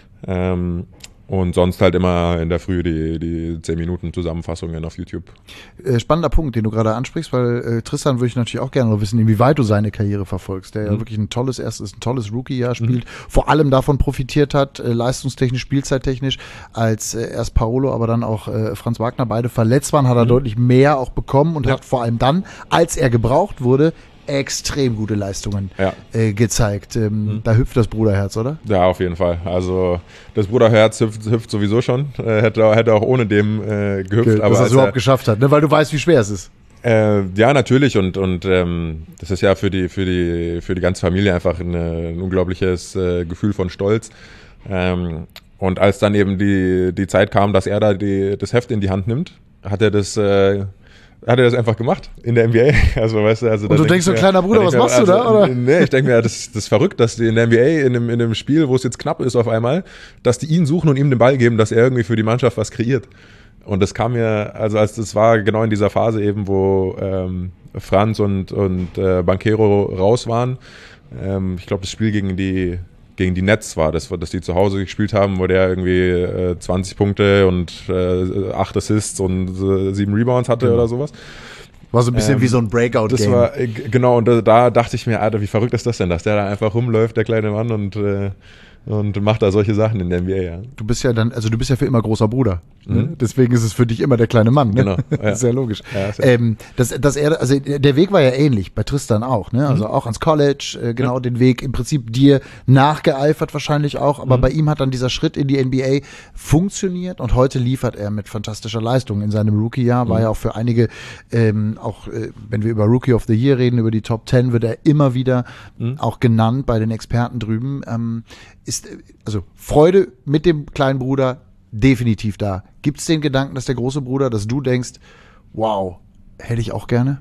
Und sonst halt immer in der Früh die 10 Minuten Zusammenfassungen auf YouTube. Spannender Punkt, den du gerade ansprichst, weil Tristan würde ich natürlich auch gerne noch wissen, inwieweit du seine Karriere verfolgst, der ja wirklich ein tolles Rookie-Jahr spielt, vor allem davon profitiert hat, leistungstechnisch, spielzeittechnisch, als erst Paolo, aber dann auch Franz Wagner beide verletzt waren, hat er deutlich mehr auch bekommen und hat vor allem dann, als er gebraucht wurde, extrem gute Leistungen gezeigt. Da hüpft das Bruderherz, oder? Ja, auf jeden Fall. Also das Bruderherz hüpft sowieso schon. Hätte auch ohne dem gehüpft. Aber dass er es überhaupt geschafft hat, ne? Weil du weißt, wie schwer es ist. Ja, natürlich. Und das ist ja für die ganze Familie einfach ein unglaubliches Gefühl von Stolz. Und als dann eben die Zeit kam, dass er da das Heft in die Hand nimmt, hat er das einfach gemacht in der NBA. Also, weißt du, und du denkst so, kleiner Bruder, was machst du da? Oder? Nee, ich denke mir, das ist verrückt, dass die in der NBA in einem Spiel, wo es jetzt knapp ist auf einmal, dass die ihn suchen und ihm den Ball geben, dass er irgendwie für die Mannschaft was kreiert. Und das kam mir, also das war genau in dieser Phase eben, wo Franz und Banchero raus waren. Ich glaube, das Spiel gegen die Nets war, dass die zu Hause gespielt haben, wo der irgendwie 20 Punkte und 8 Assists und 7 Rebounds hatte oder sowas. War so ein bisschen wie so ein Breakout-Game. Das war, genau, und da dachte ich mir, Alter, wie verrückt ist das denn, dass der da einfach rumläuft, der kleine Mann, und macht da solche Sachen in der NBA, ja. Du bist ja für immer großer Bruder. Ne? Deswegen ist es für dich immer der kleine Mann. Ne? Genau. Ja. Das ist ja logisch. Ja, der Weg war ja ähnlich, bei Tristan auch, ne? Also auch ans College, den Weg im Prinzip dir nachgeeifert wahrscheinlich auch, aber bei ihm hat dann dieser Schritt in die NBA funktioniert und heute liefert er mit fantastischer Leistung. In seinem Rookie-Jahr war ja auch für einige, wenn wir über Rookie of the Year reden, über die Top 10, wird er immer wieder auch genannt bei den Experten drüben. Also Freude mit dem kleinen Bruder definitiv da. Gibt es den Gedanken, dass der große Bruder, dass du denkst, wow, hätte ich auch gerne?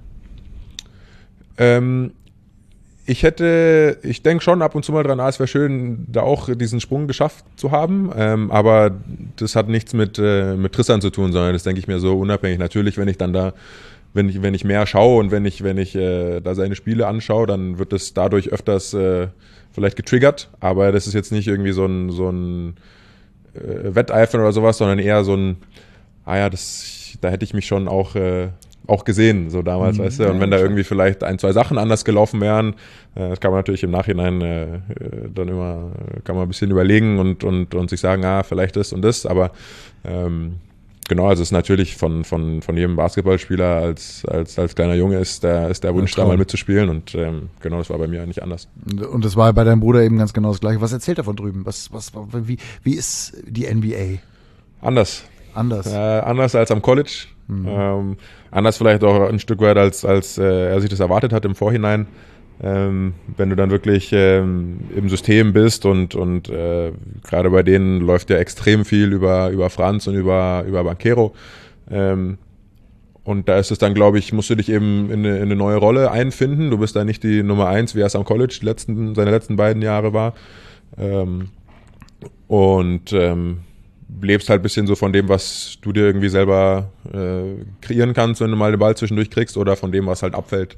Ich denke schon ab und zu mal dran, es wäre schön, da auch diesen Sprung geschafft zu haben, aber das hat nichts mit Tristan zu tun, sondern das denke ich mir so unabhängig. Natürlich, wenn ich dann da, wenn ich mehr schaue und wenn ich da seine Spiele anschaue, dann wird das dadurch öfters vielleicht getriggert, aber das ist jetzt nicht irgendwie so ein Wetteifern oder sowas, sondern eher so ein, da hätte ich mich schon auch gesehen, so damals, weißt du, und wenn da irgendwie vielleicht 1, 2 Sachen anders gelaufen wären, das kann man natürlich im Nachhinein dann immer, kann man ein bisschen überlegen und sich sagen, vielleicht das und das, aber genau, also es ist natürlich von jedem Basketballspieler als kleiner Junge ist der Wunsch, da mal mitzuspielen und genau, das war bei mir nicht anders. Und das war bei deinem Bruder eben ganz genau das Gleiche. Was erzählt er von drüben? Wie ist die NBA? Anders. Anders als am College. Anders vielleicht auch ein Stück weit, als er sich das erwartet hat im Vorhinein. Wenn du dann wirklich im System bist und gerade bei denen läuft ja extrem viel über Franz und über Banchero. Und da ist es dann, glaube ich, musst du dich eben in eine neue Rolle einfinden. Du bist da nicht die Nummer 1, wie er es am College seine letzten beiden Jahre war. lebst halt ein bisschen so von dem, was du dir irgendwie selber kreieren kannst, wenn du mal den Ball zwischendurch kriegst, oder von dem, was halt abfällt.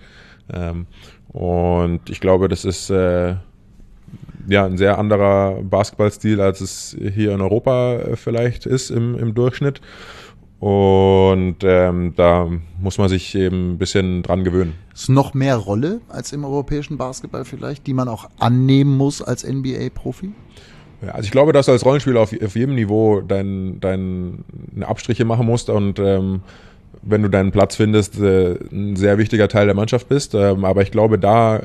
Und ich glaube, das ist ein sehr anderer Basketballstil, als es hier in Europa vielleicht ist im Durchschnitt. Und da muss man sich eben ein bisschen dran gewöhnen. Ist noch mehr Rolle als im europäischen Basketball vielleicht, die man auch annehmen muss als NBA-Profi? Ja, also ich glaube, dass du als Rollenspieler auf jedem Niveau deine Abstriche machen musst und wenn du deinen Platz findest, ein sehr wichtiger Teil der Mannschaft bist. Aber ich glaube, da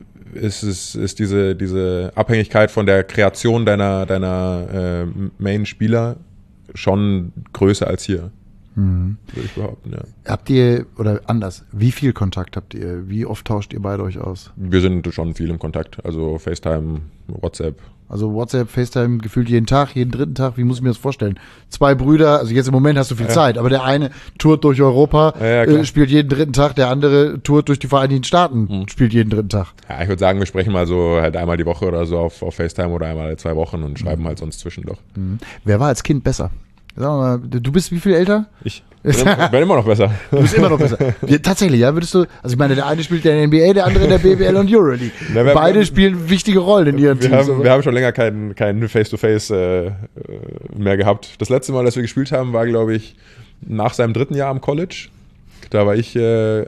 ist diese Abhängigkeit von der Kreation deiner Main-Spieler schon größer als hier. Würde ich behaupten, ja. Habt ihr, oder anders, wie viel Kontakt habt ihr? Wie oft tauscht ihr beide euch aus? Wir sind schon viel im Kontakt, also FaceTime, WhatsApp. Also WhatsApp, FaceTime gefühlt jeden Tag, jeden dritten Tag, wie muss ich mir das vorstellen? 2 Brüder, also jetzt im Moment hast du viel Zeit, aber der eine tourt durch Europa, spielt jeden dritten Tag, der andere tourt durch die Vereinigten Staaten, spielt jeden dritten Tag. Ja, ich würde sagen, wir sprechen mal so halt einmal die Woche oder so auf FaceTime oder einmal alle 2 Wochen und schreiben halt sonst zwischendurch. Wer war als Kind besser? Sag mal, du bist wie viel älter? Ich bin immer noch besser. Du bist immer noch besser. Tatsächlich, ja, würdest du, also ich meine, der eine spielt in der NBA, der andere in der BBL und Euroleague. Beide spielen wichtige Rollen in ihren Teams. Wir haben schon länger kein Face-to-Face mehr gehabt. Das letzte Mal, dass wir gespielt haben, war, glaube ich, nach seinem 3. Jahr am College. Da war ich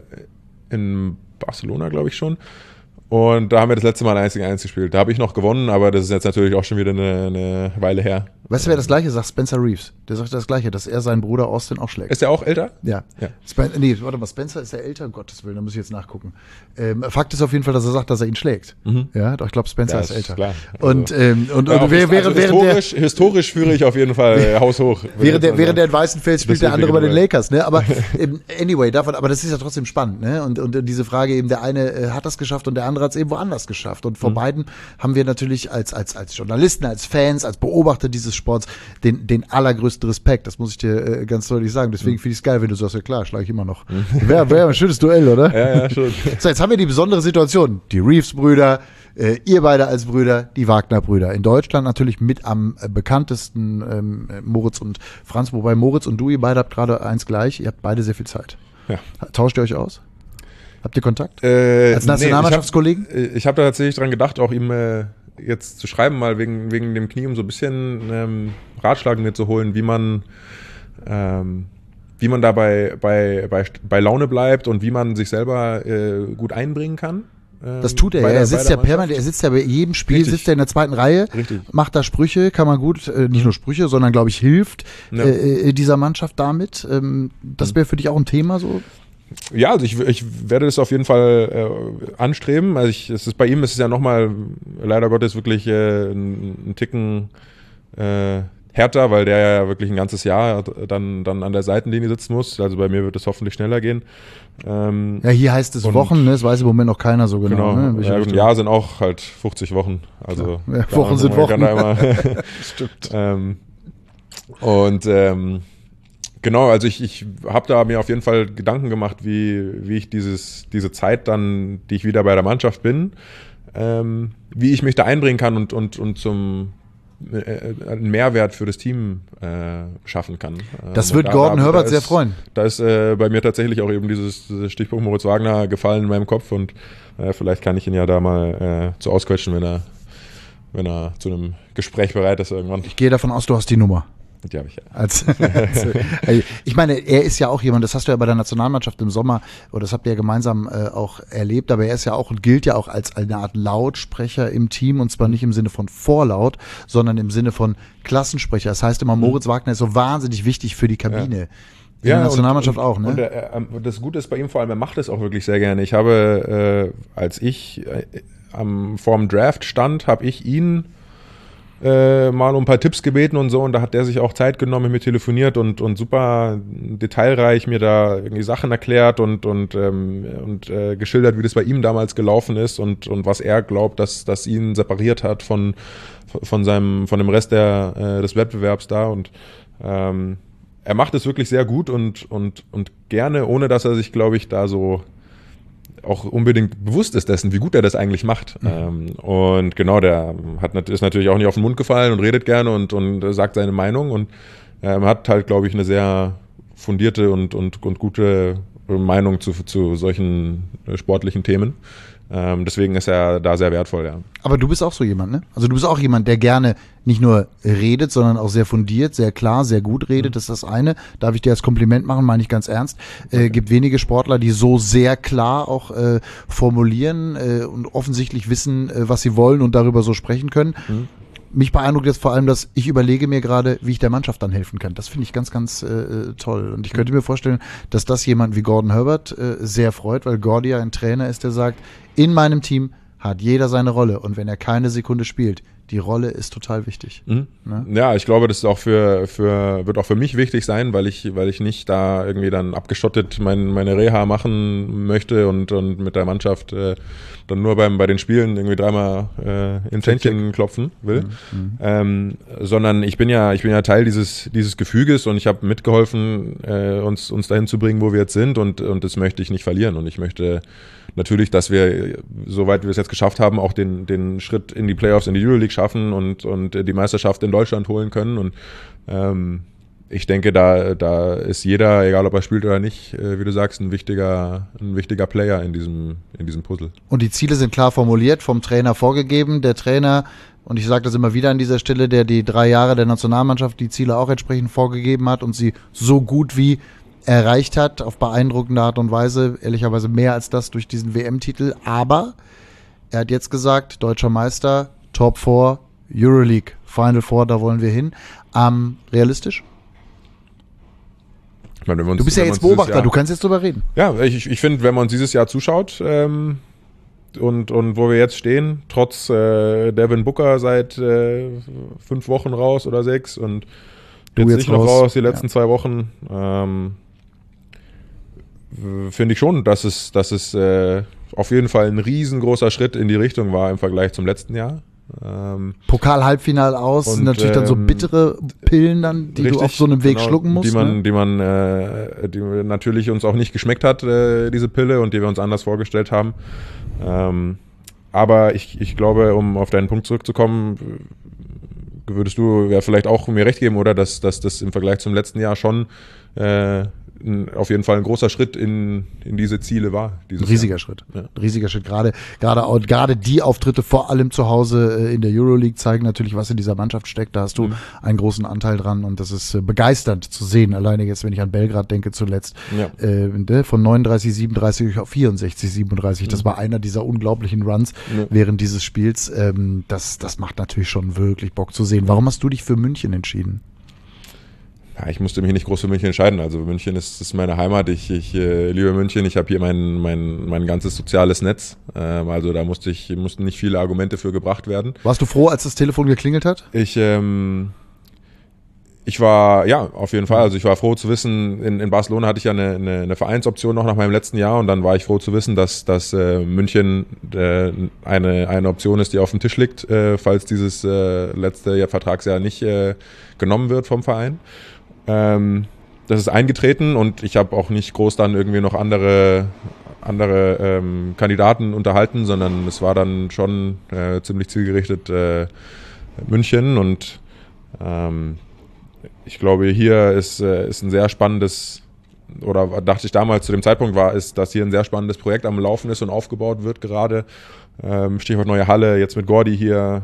in Barcelona, glaube ich schon. Und da haben wir das letzte Mal 1-1 gespielt. Da habe ich noch gewonnen, aber das ist jetzt natürlich auch schon wieder eine Weile her. Weißt du, wer das Gleiche sagt? Spencer Reeves. Der sagt das Gleiche, dass er seinen Bruder Austin auch schlägt. Ist der auch älter? Ja. Warte mal, Spencer ist der älter? Um Gottes Willen, da muss ich jetzt nachgucken. Fakt ist auf jeden Fall, dass er sagt, dass er ihn schlägt. Ja, doch, ich glaube, Spencer ist älter. Klar. Und historisch führe ich auf jeden Fall haushoch. Während der in Weißenfels spielt der andere bei den Lakers, ne? Aber anyway, aber das ist ja trotzdem spannend, ne? Und diese Frage eben, der eine hat das geschafft und der andere hat es eben woanders geschafft. Und vor beiden haben wir natürlich als Journalisten, als Fans, als Beobachter dieses Sports den allergrößten Respekt. Das muss ich dir ganz deutlich sagen. Deswegen finde ich es geil, wenn du sagst, ja klar, schlage ich immer noch. Wäre ein schönes Duell, oder? Ja, schon. So, jetzt haben wir die besondere Situation. Die Reeves-Brüder, ihr beide als Brüder, die Wagner-Brüder. In Deutschland natürlich mit am bekanntesten Moritz und Franz, wobei Moritz und du, ihr beide habt gerade eins gleich, ihr habt beide sehr viel Zeit. Ja. Tauscht ihr euch aus? Habt ihr Kontakt? Als Nationalmannschaftskollegen? Ich habe da tatsächlich dran gedacht, auch ihm jetzt zu schreiben, mal wegen dem Knie, um so ein bisschen Ratschlag mir zu holen, wie man da bei Laune bleibt und wie man sich selber gut einbringen kann. Das tut er. Er sitzt ja permanent, er sitzt ja bei jedem Spiel, sitzt er in der zweiten Reihe, macht da Sprüche, kann man gut, nicht nur Sprüche, sondern glaube ich hilft dieser Mannschaft damit. Das wäre für dich auch ein Thema so? Ja, also ich werde das auf jeden Fall anstreben. Also bei ihm ist es ja nochmal leider Gottes wirklich ein Ticken härter, weil der ja wirklich ein ganzes Jahr dann an der Seitenlinie sitzen muss. Also bei mir wird es hoffentlich schneller gehen. Ja, hier heißt es Wochen, ne? Das weiß im Moment noch keiner so genau. Ne? Ja, ein Jahr sind auch halt 50 Wochen. Also ja, Wochen sind Wochen. Stimmt. Genau, also ich habe da mir auf jeden Fall Gedanken gemacht, wie ich diese Zeit dann, die ich wieder bei der Mannschaft bin, wie ich mich da einbringen kann und zum einen Mehrwert für das Team schaffen kann. Das wird Gordon Herbert sehr freuen. Da ist bei mir tatsächlich auch eben dieses Stichpunkt Moritz Wagner gefallen in meinem Kopf und vielleicht kann ich ihn ja da mal zu ausquetschen, wenn er zu einem Gespräch bereit ist irgendwann. Ich gehe davon aus, du hast die Nummer. Die habe ich ja. Ich meine, er ist ja auch jemand, das hast du ja bei der Nationalmannschaft im Sommer, oder das habt ihr ja gemeinsam auch erlebt, aber er ist ja auch und gilt ja auch als eine Art Lautsprecher im Team, und zwar nicht im Sinne von Vorlaut, sondern im Sinne von Klassensprecher. Das heißt immer, Moritz Wagner ist so wahnsinnig wichtig für die Kabine. In der Nationalmannschaft auch, ne? Und das Gute ist bei ihm vor allem, er macht es auch wirklich sehr gerne. Ich habe, als ich vor dem Draft stand, habe ich ihn mal um ein paar Tipps gebeten und so, und da hat der sich auch Zeit genommen, mit mir telefoniert und super detailreich mir da irgendwie Sachen erklärt und geschildert, wie das bei ihm damals gelaufen ist und was er glaubt, dass ihn separiert hat von dem Rest des Wettbewerbs da, und er macht es wirklich sehr gut und gerne, ohne dass er sich, glaube ich, da so auch unbedingt bewusst ist dessen, wie gut er das eigentlich macht. Und genau, der ist natürlich auch nicht auf den Mund gefallen und redet gerne und sagt seine Meinung und hat halt, glaube ich, eine sehr fundierte und gute Meinung zu solchen sportlichen Themen. Deswegen ist er da sehr wertvoll, ja. Aber du bist auch so jemand, ne? Also du bist auch jemand, der gerne nicht nur redet, sondern auch sehr fundiert, sehr klar, sehr gut redet. Das ist das eine. Darf ich dir als Kompliment machen, meine ich ganz ernst. Gibt wenige Sportler, die so sehr klar auch formulieren und offensichtlich wissen, was sie wollen und darüber so sprechen können. Mich beeindruckt jetzt vor allem, dass ich überlege mir gerade, wie ich der Mannschaft dann helfen kann. Das finde ich ganz, ganz toll. Und ich könnte mir vorstellen, dass das jemand wie Gordon Herbert sehr freut, weil Gordy ja ein Trainer ist, der sagt, in meinem Team hat jeder seine Rolle. Und wenn er keine Sekunde spielt, die Rolle ist total wichtig. Ne? Ja, ich glaube, das ist auch wird auch für mich wichtig sein, weil ich nicht da irgendwie dann abgeschottet meine Reha machen möchte und mit der Mannschaft dann nur bei den Spielen irgendwie dreimal ins Händchen klopfen will. Sondern ich bin ja Teil dieses Gefüges und ich habe mitgeholfen, uns dahin zu bringen, wo wir jetzt sind und das möchte ich nicht verlieren. Und ich möchte natürlich, dass wir, soweit wir es jetzt geschafft haben, auch den Schritt in die Playoffs, in die Euroleague schaffen und die Meisterschaft in Deutschland holen können. Und ich denke, da ist jeder, egal ob er spielt oder nicht, wie du sagst, ein wichtiger Player in diesem Puzzle. Und die Ziele sind klar formuliert, vom Trainer vorgegeben. Der Trainer, und ich sage das immer wieder an dieser Stelle, der die 3 Jahre der Nationalmannschaft die Ziele auch entsprechend vorgegeben hat und sie so gut wie erreicht hat, auf beeindruckende Art und Weise, ehrlicherweise mehr als das durch diesen WM-Titel. Aber er hat jetzt gesagt, deutscher Meister, Top 4, Euroleague, Final Four, da wollen wir hin. Realistisch? Ich meine, du bist ja jetzt Beobachter, du kannst jetzt drüber reden. Ja, ich finde, wenn man uns dieses Jahr zuschaut und wo wir jetzt stehen, trotz Devin Booker seit 5 Wochen raus oder 6 und jetzt nicht noch raus die letzten 2 Wochen, finde ich schon, dass es auf jeden Fall ein riesengroßer Schritt in die Richtung war im Vergleich zum letzten Jahr. Pokal-Halbfinal aus, sind natürlich dann so bittere Pillen dann, die richtig, du auf so einem Weg schlucken musst. Die natürlich uns auch nicht geschmeckt hat, diese Pille, und die wir uns anders vorgestellt haben. Aber ich glaube, um auf deinen Punkt zurückzukommen, würdest du ja vielleicht auch mir recht geben, oder, dass das im Vergleich zum letzten Jahr schon auf jeden Fall ein großer Schritt in diese Ziele war. Riesiger Schritt. Ja. Riesiger Schritt. Gerade die Auftritte, vor allem zu Hause in der Euroleague, zeigen natürlich, was in dieser Mannschaft steckt. Da hast du einen großen Anteil dran und das ist begeisternd zu sehen. Alleine jetzt, wenn ich an Belgrad denke zuletzt, von 39-37 auf 64-37. Das war einer dieser unglaublichen Runs während dieses Spiels. Das macht natürlich schon wirklich Bock zu sehen. Warum hast du dich für München entschieden? Ja, ich musste mich nicht groß für München entscheiden. Also München ist meine Heimat. Ich liebe München. Ich habe hier mein ganzes soziales Netz. Also da mussten nicht viele Argumente für gebracht werden. Warst du froh, als das Telefon geklingelt hat? Ich war, ja, auf jeden Fall. Also ich war froh zu wissen, in Barcelona hatte ich ja eine Vereinsoption noch nach meinem letzten Jahr, und dann war ich froh zu wissen, dass München eine Option ist, die auf dem Tisch liegt, falls dieses letzte Vertragsjahr nicht genommen wird vom Verein. Das ist eingetreten, und ich habe auch nicht groß dann irgendwie noch andere Kandidaten unterhalten, sondern es war dann schon ziemlich zielgerichtet München, und ich glaube, hier ist ein sehr spannendes, oder dachte ich damals zu dem Zeitpunkt ist, dass hier ein sehr spannendes Projekt am Laufen ist und aufgebaut wird gerade. Stichwort neue Halle, jetzt mit Gordy hier.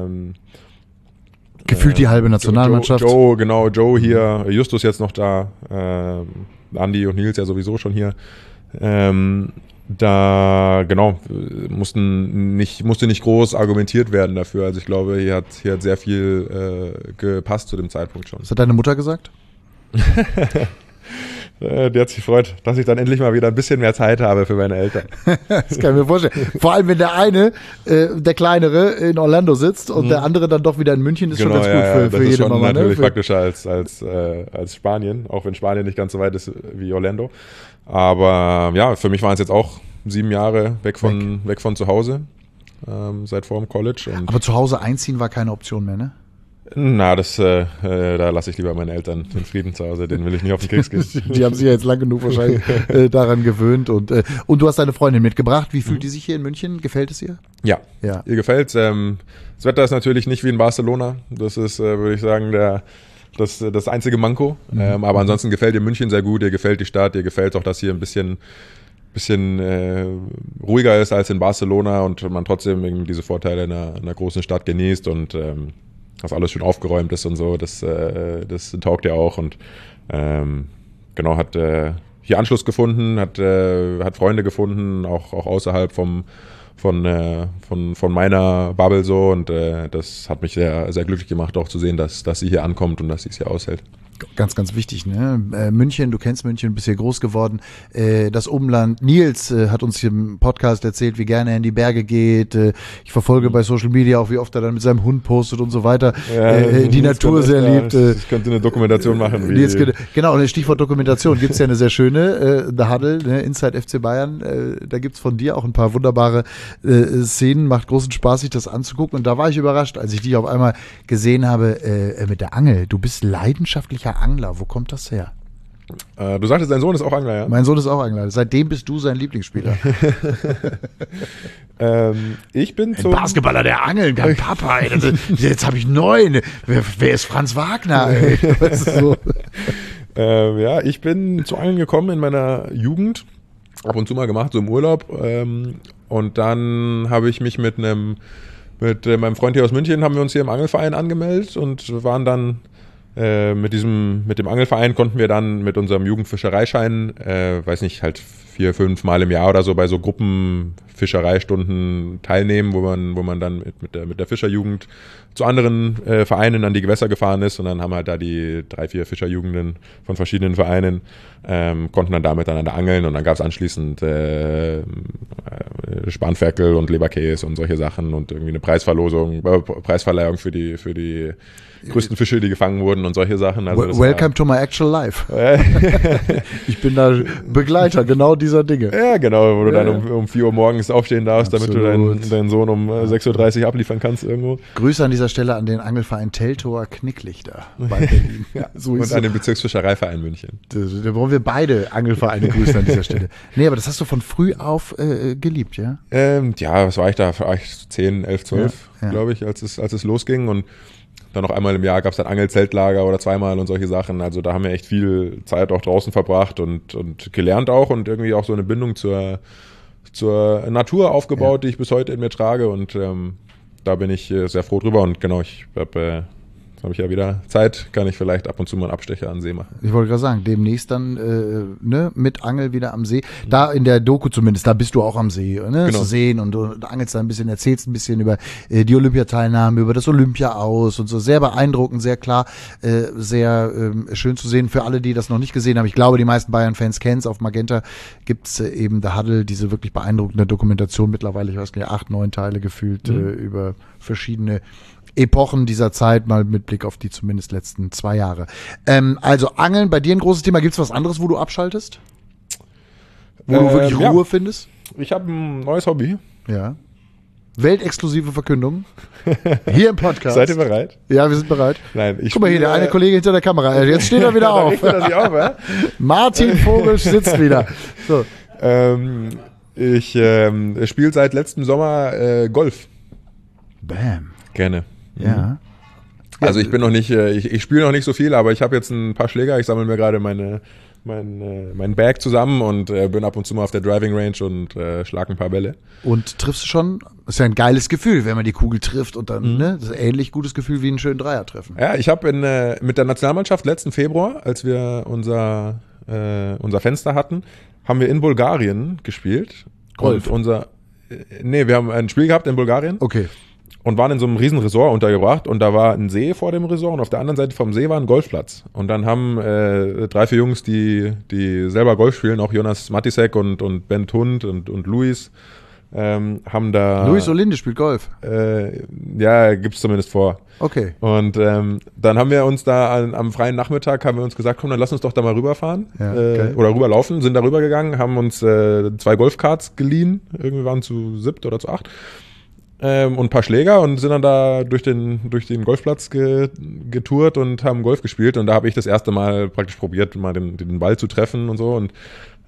Gefühlt die halbe Nationalmannschaft. Joe hier, Justus jetzt noch da, Andi und Nils ja sowieso schon hier. Musste nicht groß argumentiert werden dafür. Also ich glaube, hier hat sehr viel gepasst zu dem Zeitpunkt schon. Was hat deine Mutter gesagt? Die hat sich gefreut, dass ich dann endlich mal wieder ein bisschen mehr Zeit habe für meine Eltern. Das kann ich mir vorstellen. Vor allem, wenn der eine, der Kleinere, in Orlando sitzt und der andere dann doch wieder in München, ist schon ganz gut für jede Mama. Das ist natürlich praktischer als Spanien, auch wenn Spanien nicht ganz so weit ist wie Orlando. Aber ja, für mich waren es jetzt auch 7 Jahre weg von zu Hause, seit vor dem College. Aber zu Hause einziehen war keine Option mehr, ne? Na, da lasse ich lieber meine Eltern in Frieden zu Hause, denen will ich nicht auf den Keks gehen. Die haben sich ja jetzt lang genug wahrscheinlich daran gewöhnt. Und du hast deine Freundin mitgebracht. Wie fühlt die sich hier in München? Gefällt es ihr? Ja, ihr gefällt's. Das Wetter ist natürlich nicht wie in Barcelona. Das ist, würde ich sagen, das einzige Manko. Aber ansonsten gefällt ihr München sehr gut, ihr gefällt die Stadt, ihr gefällt auch, dass hier ein bisschen ruhiger ist als in Barcelona und man trotzdem irgendwie diese Vorteile in einer großen Stadt genießt und dass alles schön aufgeräumt ist und so, das taugt ja auch und genau, hat hier Anschluss gefunden, hat Freunde gefunden, auch außerhalb von meiner Bubble so und das hat mich sehr, sehr glücklich gemacht, auch zu sehen, dass sie hier ankommt und dass sie es hier aushält. Ganz, ganz wichtig, ne? München, du kennst München, bist hier groß geworden. Das Umland. Nils hat uns hier im Podcast erzählt, wie gerne er in die Berge geht. Ich verfolge bei Social Media auch, wie oft er dann mit seinem Hund postet und so weiter. Die Natur sehr liebt. Ich könnte eine Dokumentation machen. Nils, genau, und Stichwort Dokumentation gibt's ja eine sehr schöne, The Huddle, ne? Inside FC Bayern. Da gibt's von dir auch ein paar wunderbare Szenen. Macht großen Spaß, sich das anzugucken. Und da war ich überrascht, als ich dich auf einmal gesehen habe mit der Angel. Du bist leidenschaftlicher Angler. Wo kommt das her? Du sagtest, dein Sohn ist auch Angler, ja? Mein Sohn ist auch Angler. Seitdem bist du sein Lieblingsspieler. Ich bin ein Basketballer, der angeln kann. Papa, ey, jetzt habe ich 9. Wer ist Franz Wagner? Ey? Das ist so. Ja, ich bin zu Angeln gekommen in meiner Jugend. Ab und zu mal gemacht, so im Urlaub. Und dann habe ich mich mit meinem Freund hier aus München, haben wir uns hier im Angelverein angemeldet und waren dann mit dem Angelverein konnten wir dann mit unserem Jugendfischereischein, weiß nicht, halt 4-5 Mal im Jahr oder so bei so Gruppenfischereistunden teilnehmen, wo man dann mit der Fischerjugend zu anderen Vereinen an die Gewässer gefahren ist und dann haben halt da die 3-4 Fischerjugenden von verschiedenen Vereinen konnten dann da miteinander angeln und dann gab es anschließend Spanferkel und Leberkäse und solche Sachen und irgendwie eine Preisverleihung für die größten Fische, die gefangen wurden und solche Sachen. Also Welcome to my actual life. Ich bin da Begleiter genau dieser Dinge. Ja, genau, wo du dann um 4 Uhr morgens aufstehen darfst, damit du deinen Sohn um 6.30 Uhr abliefern kannst irgendwo. Grüße an dieser Stelle an den Angelverein Teltower Knicklichter bei Berlin. So und an den Bezirksfischereiverein München. Da wollen wir beide Angelvereine grüßen an dieser Stelle. Nee, aber das hast du von früh auf geliebt, ja? Ja, was war ich da? War ich 10, 11, 12, glaube ich, als es losging und dann noch einmal im Jahr gab es dann Angelzeltlager oder zweimal und solche Sachen. Also da haben wir echt viel Zeit auch draußen verbracht und gelernt auch und irgendwie auch so eine Bindung zur Natur aufgebaut, die ich bis heute in mir trage. Und da bin ich sehr froh drüber. Und genau, jetzt habe ich ja wieder Zeit, kann ich vielleicht ab und zu mal einen Abstecher an den See machen. Ich wollte gerade sagen, demnächst dann mit Angel wieder am See. Da in der Doku zumindest, da bist du auch am See, ne? Genau. Zu sehen und du angelst da ein bisschen, erzählst ein bisschen über die Olympiateilnahme, über das Olympia aus und so. Sehr beeindruckend, sehr klar, sehr schön zu sehen für alle, die das noch nicht gesehen haben. Ich glaube, die meisten Bayern-Fans kennen es. Auf Magenta gibt's eben The Huddle, diese wirklich beeindruckende Dokumentation mittlerweile, ich weiß nicht, 8, 9 Teile gefühlt über verschiedene Epochen dieser Zeit, mal mit Blick auf die zumindest letzten 2 Jahre. Also Angeln, bei dir ein großes Thema. Gibt's was anderes, wo du abschaltest? Wo du wirklich Ruhe findest? Ich habe ein neues Hobby. Ja. Weltexklusive Verkündung. Hier im Podcast. Seid ihr bereit? Ja, wir sind bereit. Nein, guck mal hier, der eine Kollege hinter der Kamera. Jetzt steht er wieder auf. Ja? Martin Vogel sitzt wieder. So. Ich spiele seit letztem Sommer Golf. Bam. Gerne. Ja. Also ich bin noch nicht, ich spiele noch nicht so viel, aber ich habe jetzt ein paar Schläger. Ich sammle mir gerade mein Bag zusammen und bin ab und zu mal auf der Driving Range und schlage ein paar Bälle. Und triffst du schon? Das ist ja ein geiles Gefühl, wenn man die Kugel trifft und dann, ne? Das ist ein ähnlich gutes Gefühl wie einen schönen Dreier treffen. Ja, ich habe mit der Nationalmannschaft letzten Februar, als wir unser Fenster hatten, haben wir in Bulgarien gespielt. Golf? Und wir haben ein Spiel gehabt in Bulgarien. Okay. Und waren in so einem riesen Resort untergebracht und da war ein See vor dem Resort und auf der anderen Seite vom See war ein Golfplatz. Und dann haben 3, 4 Jungs, die selber Golf spielen, auch Jonas Matisek und Bent Hund und Luis, haben da... Luis Olinde spielt Golf? Ja, gibt's zumindest vor. Okay. Und dann haben wir uns da am freien Nachmittag haben wir uns gesagt, komm, dann lass uns doch da mal rüberfahren oder rüberlaufen, sind da rübergegangen, haben uns 2 Golfkarts geliehen, irgendwie waren zu 7 oder zu 8. und ein paar Schläger und sind dann da durch den Golfplatz getourt und haben Golf gespielt. Und da habe ich das erste Mal praktisch probiert, mal den Ball zu treffen und so. Und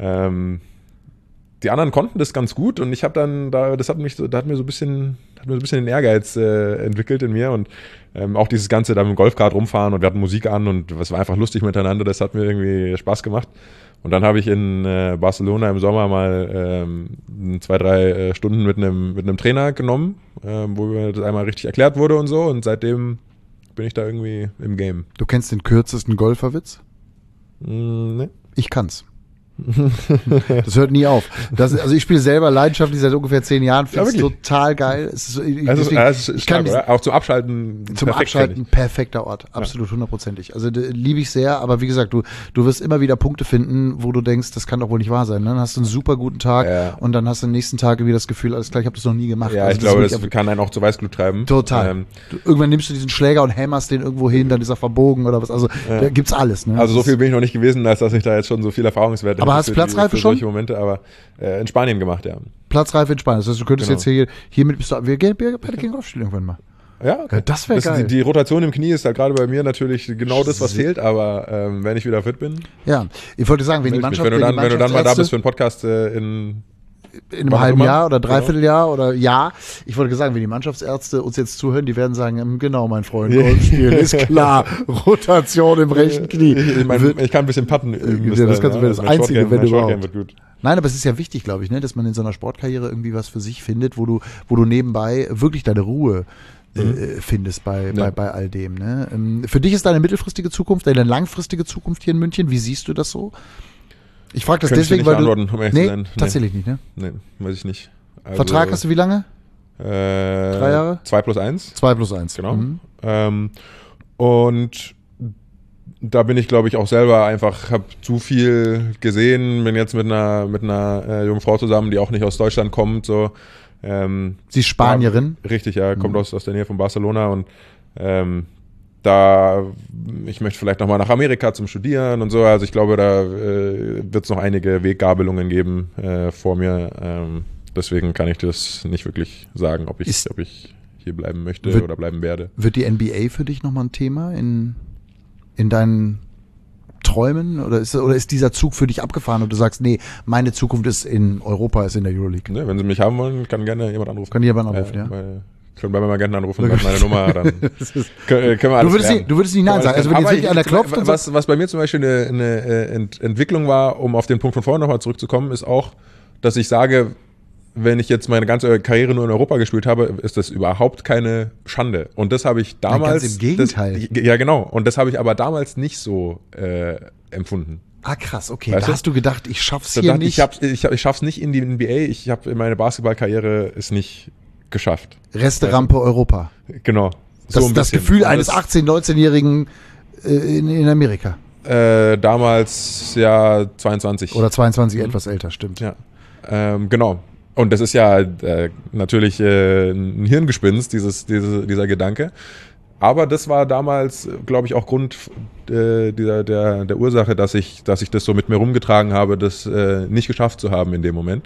die anderen konnten das ganz gut und ich habe dann das hat mir so ein bisschen den Ehrgeiz entwickelt in mir und auch dieses ganze da mit dem Golfkart rumfahren und wir hatten Musik an und es war einfach lustig miteinander, das hat mir irgendwie Spaß gemacht. Und dann habe ich in Barcelona im Sommer mal 2-3 Stunden mit einem Trainer genommen, wo mir das einmal richtig erklärt wurde und so und seitdem bin ich da irgendwie im Game. Du kennst den kürzesten Golferwitz? Ne? Ich kann's. Das hört nie auf. Also ich spiele selber leidenschaftlich seit ungefähr 10 Jahren. Finde es total geil. Es ist stark, oder? Auch zum Abschalten. Zum Abschalten perfekter Ort. Absolut, 100%. Also liebe ich sehr. Aber wie gesagt, du wirst immer wieder Punkte finden, wo du denkst, das kann doch wohl nicht wahr sein. Ne? Dann hast du einen super guten Tag und dann hast du am nächsten Tag irgendwie das Gefühl, alles klar, ich habe das noch nie gemacht. Ja, also ich glaube, das kann einen auch zu Weißglut treiben. Total. Irgendwann nimmst du diesen Schläger und hämmerst den irgendwo hin, dann ist er verbogen oder was. Also da gibt's alles. Ne? Also so viel bin ich noch nicht gewesen, als dass ich da jetzt schon so viel Erfahrungswerte aber hast du Platzreife schon? Solche Momente, aber in Spanien gemacht, ja. Platzreife in Spanien. Das heißt, du könntest jetzt hiermit bist du, wir gehen beide gegen Golf spielen irgendwann mal. Ja, okay. Das wäre geil. Die Rotation im Knie ist halt gerade bei mir natürlich genau das, was fehlt, aber wenn ich wieder fit bin. Ja, ich wollte sagen, wenn die Mannschaft. Wenn du dann mal da bist für einen Podcast in einem halben Jahr oder Dreivierteljahr oder Jahr. Ich wollte sagen, wenn die Mannschaftsärzte uns jetzt zuhören, die werden sagen, genau, mein Freund, Golf spielen ist klar. Rotation im rechten Knie. Ich kann ein bisschen Patten üben. Das kannst du das Einzige, wenn du überhaupt. Wird gut. Nein, aber es ist ja wichtig, glaube ich, ne, dass man in so einer Sportkarriere irgendwie was für sich findet, wo du nebenbei wirklich deine Ruhe findest bei all dem. Ne? Für dich ist deine mittelfristige Zukunft, deine langfristige Zukunft hier in München, wie siehst du das so? Ich frage das deswegen, weil du... Tatsächlich nicht, ne? Nee, weiß ich nicht. Also, Vertrag hast du wie lange? 3 Jahre? 2+1. 2+1. Genau. Mhm. Und da bin ich, glaube ich, auch selber einfach, habe zu viel gesehen, bin jetzt mit einer jungen Frau zusammen, die auch nicht aus Deutschland kommt. So. Sie ist Spanierin? Ja, richtig, ja, kommt aus der Nähe von Barcelona und ich möchte vielleicht nochmal nach Amerika zum Studieren und so. Also ich glaube, da wird es noch einige Weggabelungen geben vor mir. Deswegen kann ich das nicht wirklich sagen, ob ich hier bleiben möchte oder bleiben werde. Wird die NBA für dich nochmal ein Thema in deinen Träumen? Oder ist dieser Zug für dich abgefahren und du sagst, nee, meine Zukunft ist in Europa, ist in der Euroleague? Ne, wenn sie mich haben wollen, kann gerne jemand anrufen. Kann jemand anrufen, ja. Können bei meinem Agenten anrufen und sagt meine Nummer, dann können wir alles du würdest nicht Nein sagen. Also wenn jetzt wirklich einer klopft und was bei mir zum Beispiel eine Entwicklung war, um auf den Punkt von vorhin nochmal zurückzukommen, ist auch, dass ich sage, wenn ich jetzt meine ganze Karriere nur in Europa gespielt habe, ist das überhaupt keine Schande. Und das habe ich damals... Ganz im Gegenteil. Ja, genau. Und das habe ich aber damals nicht so empfunden. Ah, krass, okay. Weißt da hast du gedacht, ich schaff's hier nicht. Ich schaff's nicht in die NBA. Ich habe meine Basketballkarriere ist nicht geschafft. Resterampe Europa. Genau. Das Gefühl eines 18-, 19-Jährigen in Amerika. Damals ja 22. Oder 22, etwas älter, stimmt. Ja, genau. Und das ist ja natürlich ein Hirngespinst, dieser Gedanke. Aber das war damals, glaube ich, auch Grund der Ursache, dass ich das so mit mir rumgetragen habe, das nicht geschafft zu haben in dem Moment.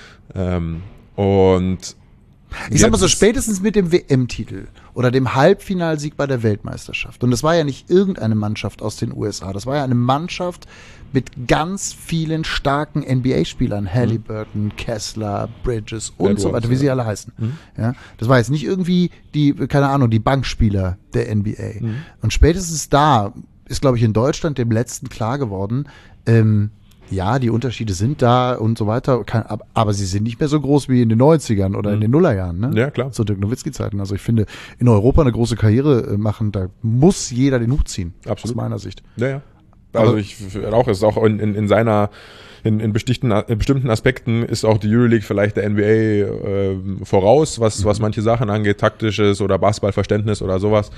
Und ich sag mal so, spätestens mit dem WM-Titel oder dem Halbfinalsieg bei der Weltmeisterschaft. Und das war ja nicht irgendeine Mannschaft aus den USA. Das war ja eine Mannschaft mit ganz vielen starken NBA-Spielern. Halliburton, Kessler, Bridges und so weiter, wie sie alle heißen. Ja, das war jetzt nicht irgendwie die Bankspieler der NBA. Und spätestens da ist, glaube ich, in Deutschland dem Letzten klar geworden, ja, die Unterschiede sind da und so weiter, aber sie sind nicht mehr so groß wie in den 90ern oder in den Nullerjahren. Ne? Ja, klar. Zu Dirk Nowitzki-Zeiten. Also ich finde, in Europa eine große Karriere machen, da muss jeder den Hut ziehen. Absolut. Aus meiner Sicht. Ja. Also es ist auch in bestimmten Aspekten ist auch die Euroleague vielleicht der NBA voraus, was manche Sachen angeht, taktisches oder Basketballverständnis oder sowas.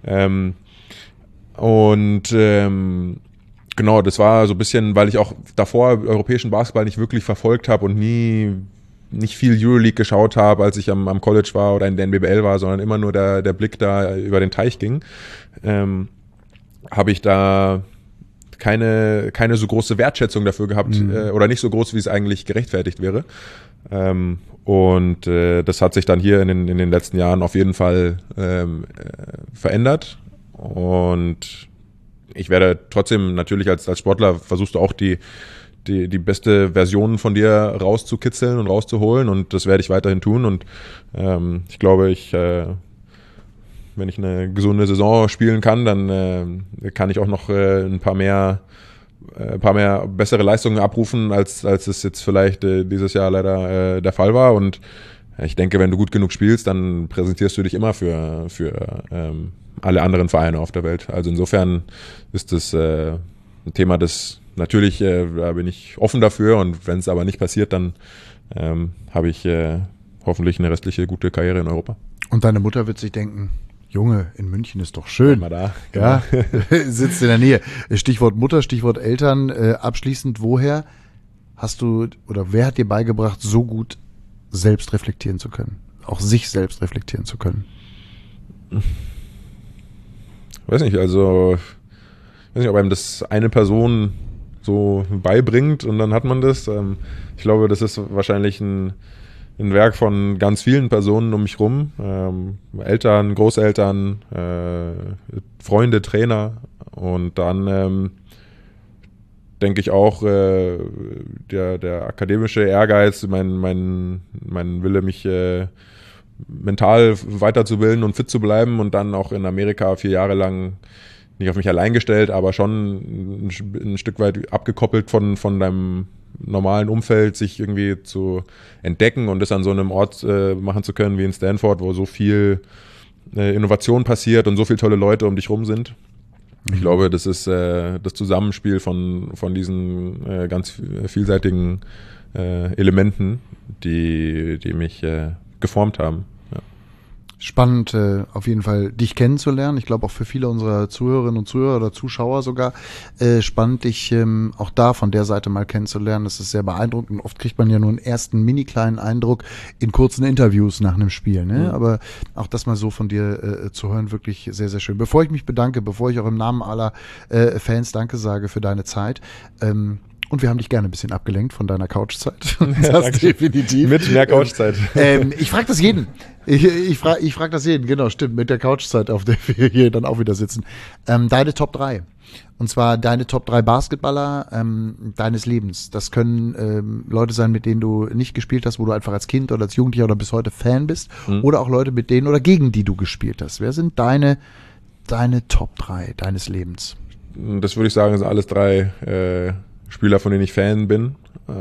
Genau, das war so ein bisschen, weil ich auch davor europäischen Basketball nicht wirklich verfolgt habe und nicht viel Euroleague geschaut habe, als ich am College war oder in der NBBL war, sondern immer nur der Blick da über den Teich ging, habe ich da keine so große Wertschätzung dafür gehabt oder nicht so groß, wie es eigentlich gerechtfertigt wäre. Und das hat sich dann hier in den letzten Jahren auf jeden Fall verändert. Und ich werde trotzdem natürlich als Sportler versuchst du auch die beste Version von dir rauszukitzeln und rauszuholen, und das werde ich weiterhin tun. Und ich glaube, wenn ich eine gesunde Saison spielen kann, dann kann ich auch noch ein paar mehr bessere Leistungen abrufen, als es jetzt vielleicht dieses Jahr leider der Fall war. Und ich denke, wenn du gut genug spielst, dann präsentierst du dich immer für alle anderen Vereine auf der Welt. Also insofern ist das ein Thema, das natürlich, da bin ich offen dafür, und wenn es aber nicht passiert, dann habe ich hoffentlich eine restliche gute Karriere in Europa. Und deine Mutter wird sich denken, Junge, in München ist doch schön. Mal da, genau. Ja, sitzt in der Nähe. Stichwort Mutter, Stichwort Eltern. Abschließend, woher hast du oder wer hat dir beigebracht, so gut selbst reflektieren zu können? Auch sich selbst reflektieren zu können? Weiß nicht, ob einem das eine Person so beibringt und dann hat man das. Ich glaube, das ist wahrscheinlich ein Werk von ganz vielen Personen um mich rum. Eltern, Großeltern, Freunde, Trainer. Und dann denke ich auch, der akademische Ehrgeiz, mein Wille, mich mental weiterzubilden und fit zu bleiben, und dann auch in Amerika 4 Jahre lang nicht auf mich allein gestellt, aber schon ein Stück weit abgekoppelt von deinem normalen Umfeld, sich irgendwie zu entdecken und das an so einem Ort machen zu können wie in Stanford, wo so viel Innovation passiert und so viele tolle Leute um dich rum sind. Ich glaube, das ist das Zusammenspiel von diesen ganz vielseitigen Elementen, die mich geformt haben. Ja. Spannend, auf jeden Fall dich kennenzulernen. Ich glaube auch für viele unserer Zuhörerinnen und Zuhörer oder Zuschauer sogar spannend, dich auch da von der Seite mal kennenzulernen. Das ist sehr beeindruckend. Und oft kriegt man ja nur einen ersten mini kleinen Eindruck in kurzen Interviews nach einem Spiel. Ne? Mhm. Aber auch das mal so von dir zu hören, wirklich sehr, sehr schön. Bevor ich mich bedanke, bevor ich auch im Namen aller Fans Danke sage für deine Zeit, und wir haben dich gerne ein bisschen abgelenkt von deiner Couchzeit. Das definitiv. Mit mehr Couchzeit. Ich frage das jeden. Ich frag das jeden, genau, stimmt, mit der Couchzeit, auf der wir hier dann auch wieder sitzen. Deine Top 3. Und zwar deine Top 3 Basketballer deines Lebens. Das können Leute sein, mit denen du nicht gespielt hast, wo du einfach als Kind oder als Jugendlicher oder bis heute Fan bist. Oder auch Leute, mit denen oder gegen die du gespielt hast. Wer sind deine Top 3 deines Lebens? Das würde ich sagen, sind alles 3 Spieler, von denen ich Fan bin.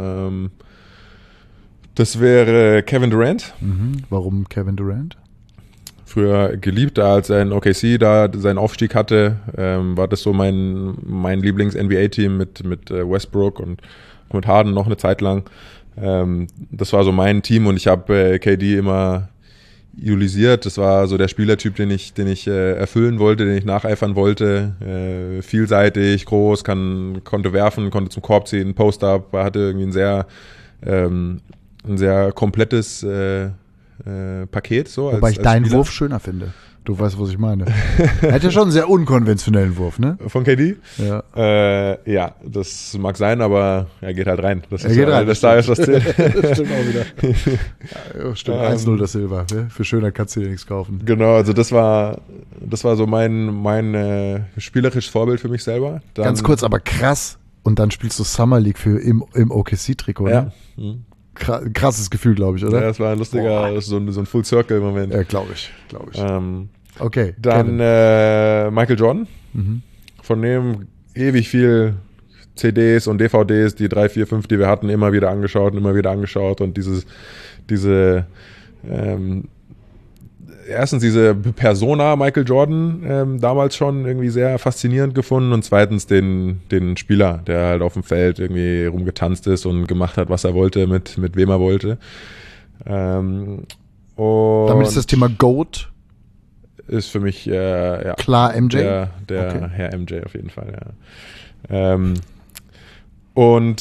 Das wäre Kevin Durant. Warum Kevin Durant? Früher geliebt, als er in OKC da seinen Aufstieg hatte, war das so mein Lieblings-NBA-Team mit Westbrook und mit Harden noch eine Zeit lang. Das war so mein Team, und ich habe KD immer idolisiert. Das war so der Spielertyp, den ich erfüllen wollte, den ich nacheifern wollte. Vielseitig, groß, konnte werfen, konnte zum Korb ziehen, Post-Up, hatte irgendwie ein sehr komplettes Paket. So, Wobei ich deinen Spieler. Wurf schöner finde. Du weißt, was ich meine. Er hat ja schon einen sehr unkonventionellen Wurf, ne? Von KD? Ja. Ja, das mag sein, aber er geht halt rein. Das er geht rein. Das da ist, was zählt. Das stimmt auch wieder. Ja, stimmt, 1-0 das Silber. Ne? Für schöner kannst du dir nichts kaufen. Genau, also das war so mein spielerisches Vorbild für mich selber. Dann, ganz kurz, aber krass. Und dann spielst du Summer League im OKC-Trikot, ja. Ne? Krasses Gefühl, glaube ich, oder? Ja, das war ein lustiger, so ein Full-Circle-Moment. Ja, glaube ich. Okay. Dann Michael Jordan. Von dem ewig viel CDs und DVDs, die 3, 4, 5, die wir hatten, immer wieder angeschaut. Und erstens diese Persona Michael Jordan damals schon irgendwie sehr faszinierend gefunden, und zweitens den Spieler, der halt auf dem Feld irgendwie rumgetanzt ist und gemacht hat, was er wollte, mit wem er wollte. Und damit ist das Thema GOAT ist für mich ja, klar MJ? Der okay. Herr MJ auf jeden Fall, ja. Und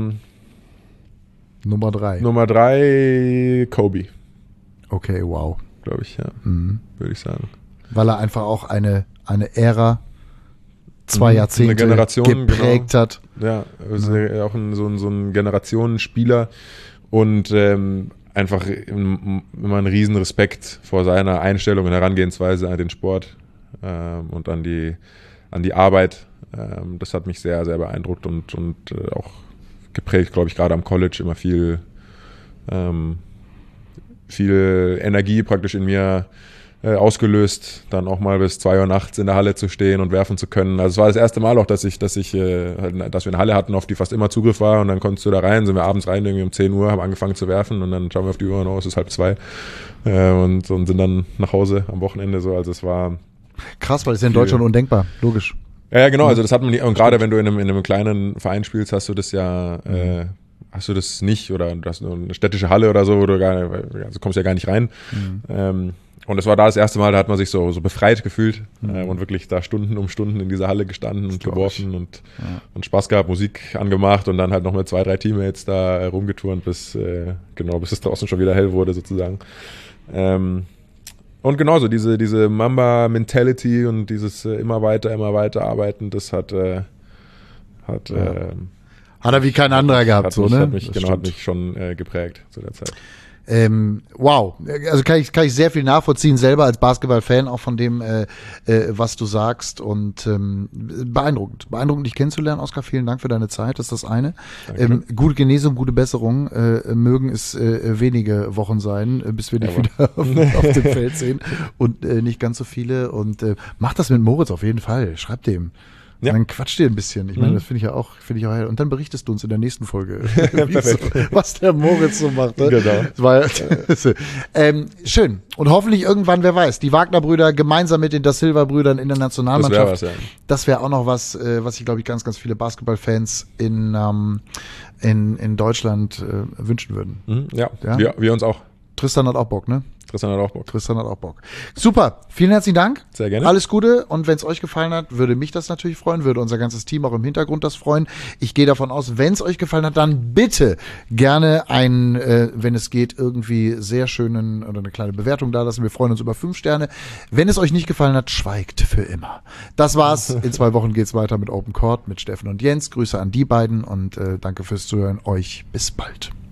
Nummer 3. Nummer 3 Kobe. Okay, wow. Glaube ich, ja. Würde ich sagen. Weil er einfach auch eine Ära 2 Jahrzehnte geprägt hat. Ja, also auch so ein Generationenspieler und einfach immer einen riesen Respekt vor seiner Einstellung und Herangehensweise an den Sport und an die Arbeit. Das hat mich sehr, sehr beeindruckt und auch geprägt, glaube ich, gerade am College immer viel Energie praktisch in mir ausgelöst, dann auch mal bis 2 Uhr nachts in der Halle zu stehen und werfen zu können. Also es war das erste Mal auch, dass wir eine Halle hatten, auf die fast immer Zugriff war und dann konntest du da rein, sind wir abends rein, irgendwie um 10 Uhr, haben angefangen zu werfen und dann schauen wir auf die Uhr und es ist 1:30 und sind dann nach Hause am Wochenende so. Also es war krass, weil es ist ja in Deutschland undenkbar, logisch. Ja, genau, also das hat man nicht, und gerade wenn du in einem kleinen Verein spielst, hast du das ja hast du das nicht oder du hast nur eine städtische Halle oder so, wo du also kommst ja gar nicht rein. Und es war da das erste Mal, da hat man sich so befreit gefühlt und wirklich da Stunden um Stunden in dieser Halle gestanden und geworfen und Spaß gehabt, Musik angemacht und dann halt noch mit 2, 3 Teammates da rumgeturnt, bis es draußen schon wieder hell wurde sozusagen. Und genauso, diese Mamba-Mentality und dieses immer weiter arbeiten, das hat er wie kein anderer gehabt, hat mich schon geprägt zu der Zeit. Wow, also kann ich sehr viel nachvollziehen, selber als Basketball-Fan, auch von dem, was du sagst und beeindruckend dich kennenzulernen, Oskar, vielen Dank für deine Zeit, das ist das eine. Gute Genesung, gute Besserung, mögen es wenige Wochen sein, bis wir dich wieder auf dem Feld sehen und nicht ganz so viele und mach das mit Moritz auf jeden Fall, schreib dem. Ja. Dann quatscht ihr ein bisschen. Ich meine, das finde ich auch. Und dann berichtest du uns in der nächsten Folge, was der Moritz so macht. Ne? Genau. Schön. Und hoffentlich irgendwann, wer weiß, die Wagner-Brüder gemeinsam mit den Da Silva-Brüdern in der Nationalmannschaft. Das wäre auch noch was ich, glaube ich, ganz, ganz viele Basketballfans in Deutschland wünschen würden. Ja, wir uns auch. Tristan hat auch Bock, ne? Tristan hat auch Bock. Super, vielen herzlichen Dank. Sehr gerne. Alles Gute und wenn es euch gefallen hat, würde mich das natürlich freuen, würde unser ganzes Team auch im Hintergrund das freuen. Ich gehe davon aus, wenn es euch gefallen hat, dann bitte gerne wenn es geht, irgendwie sehr schönen oder eine kleine Bewertung da lassen. Wir freuen uns über 5 Sterne. Wenn es euch nicht gefallen hat, schweigt für immer. Das war's. In 2 Wochen geht's weiter mit Open Court, mit Steffen und Jens. Grüße an die beiden und danke fürs Zuhören. Euch bis bald.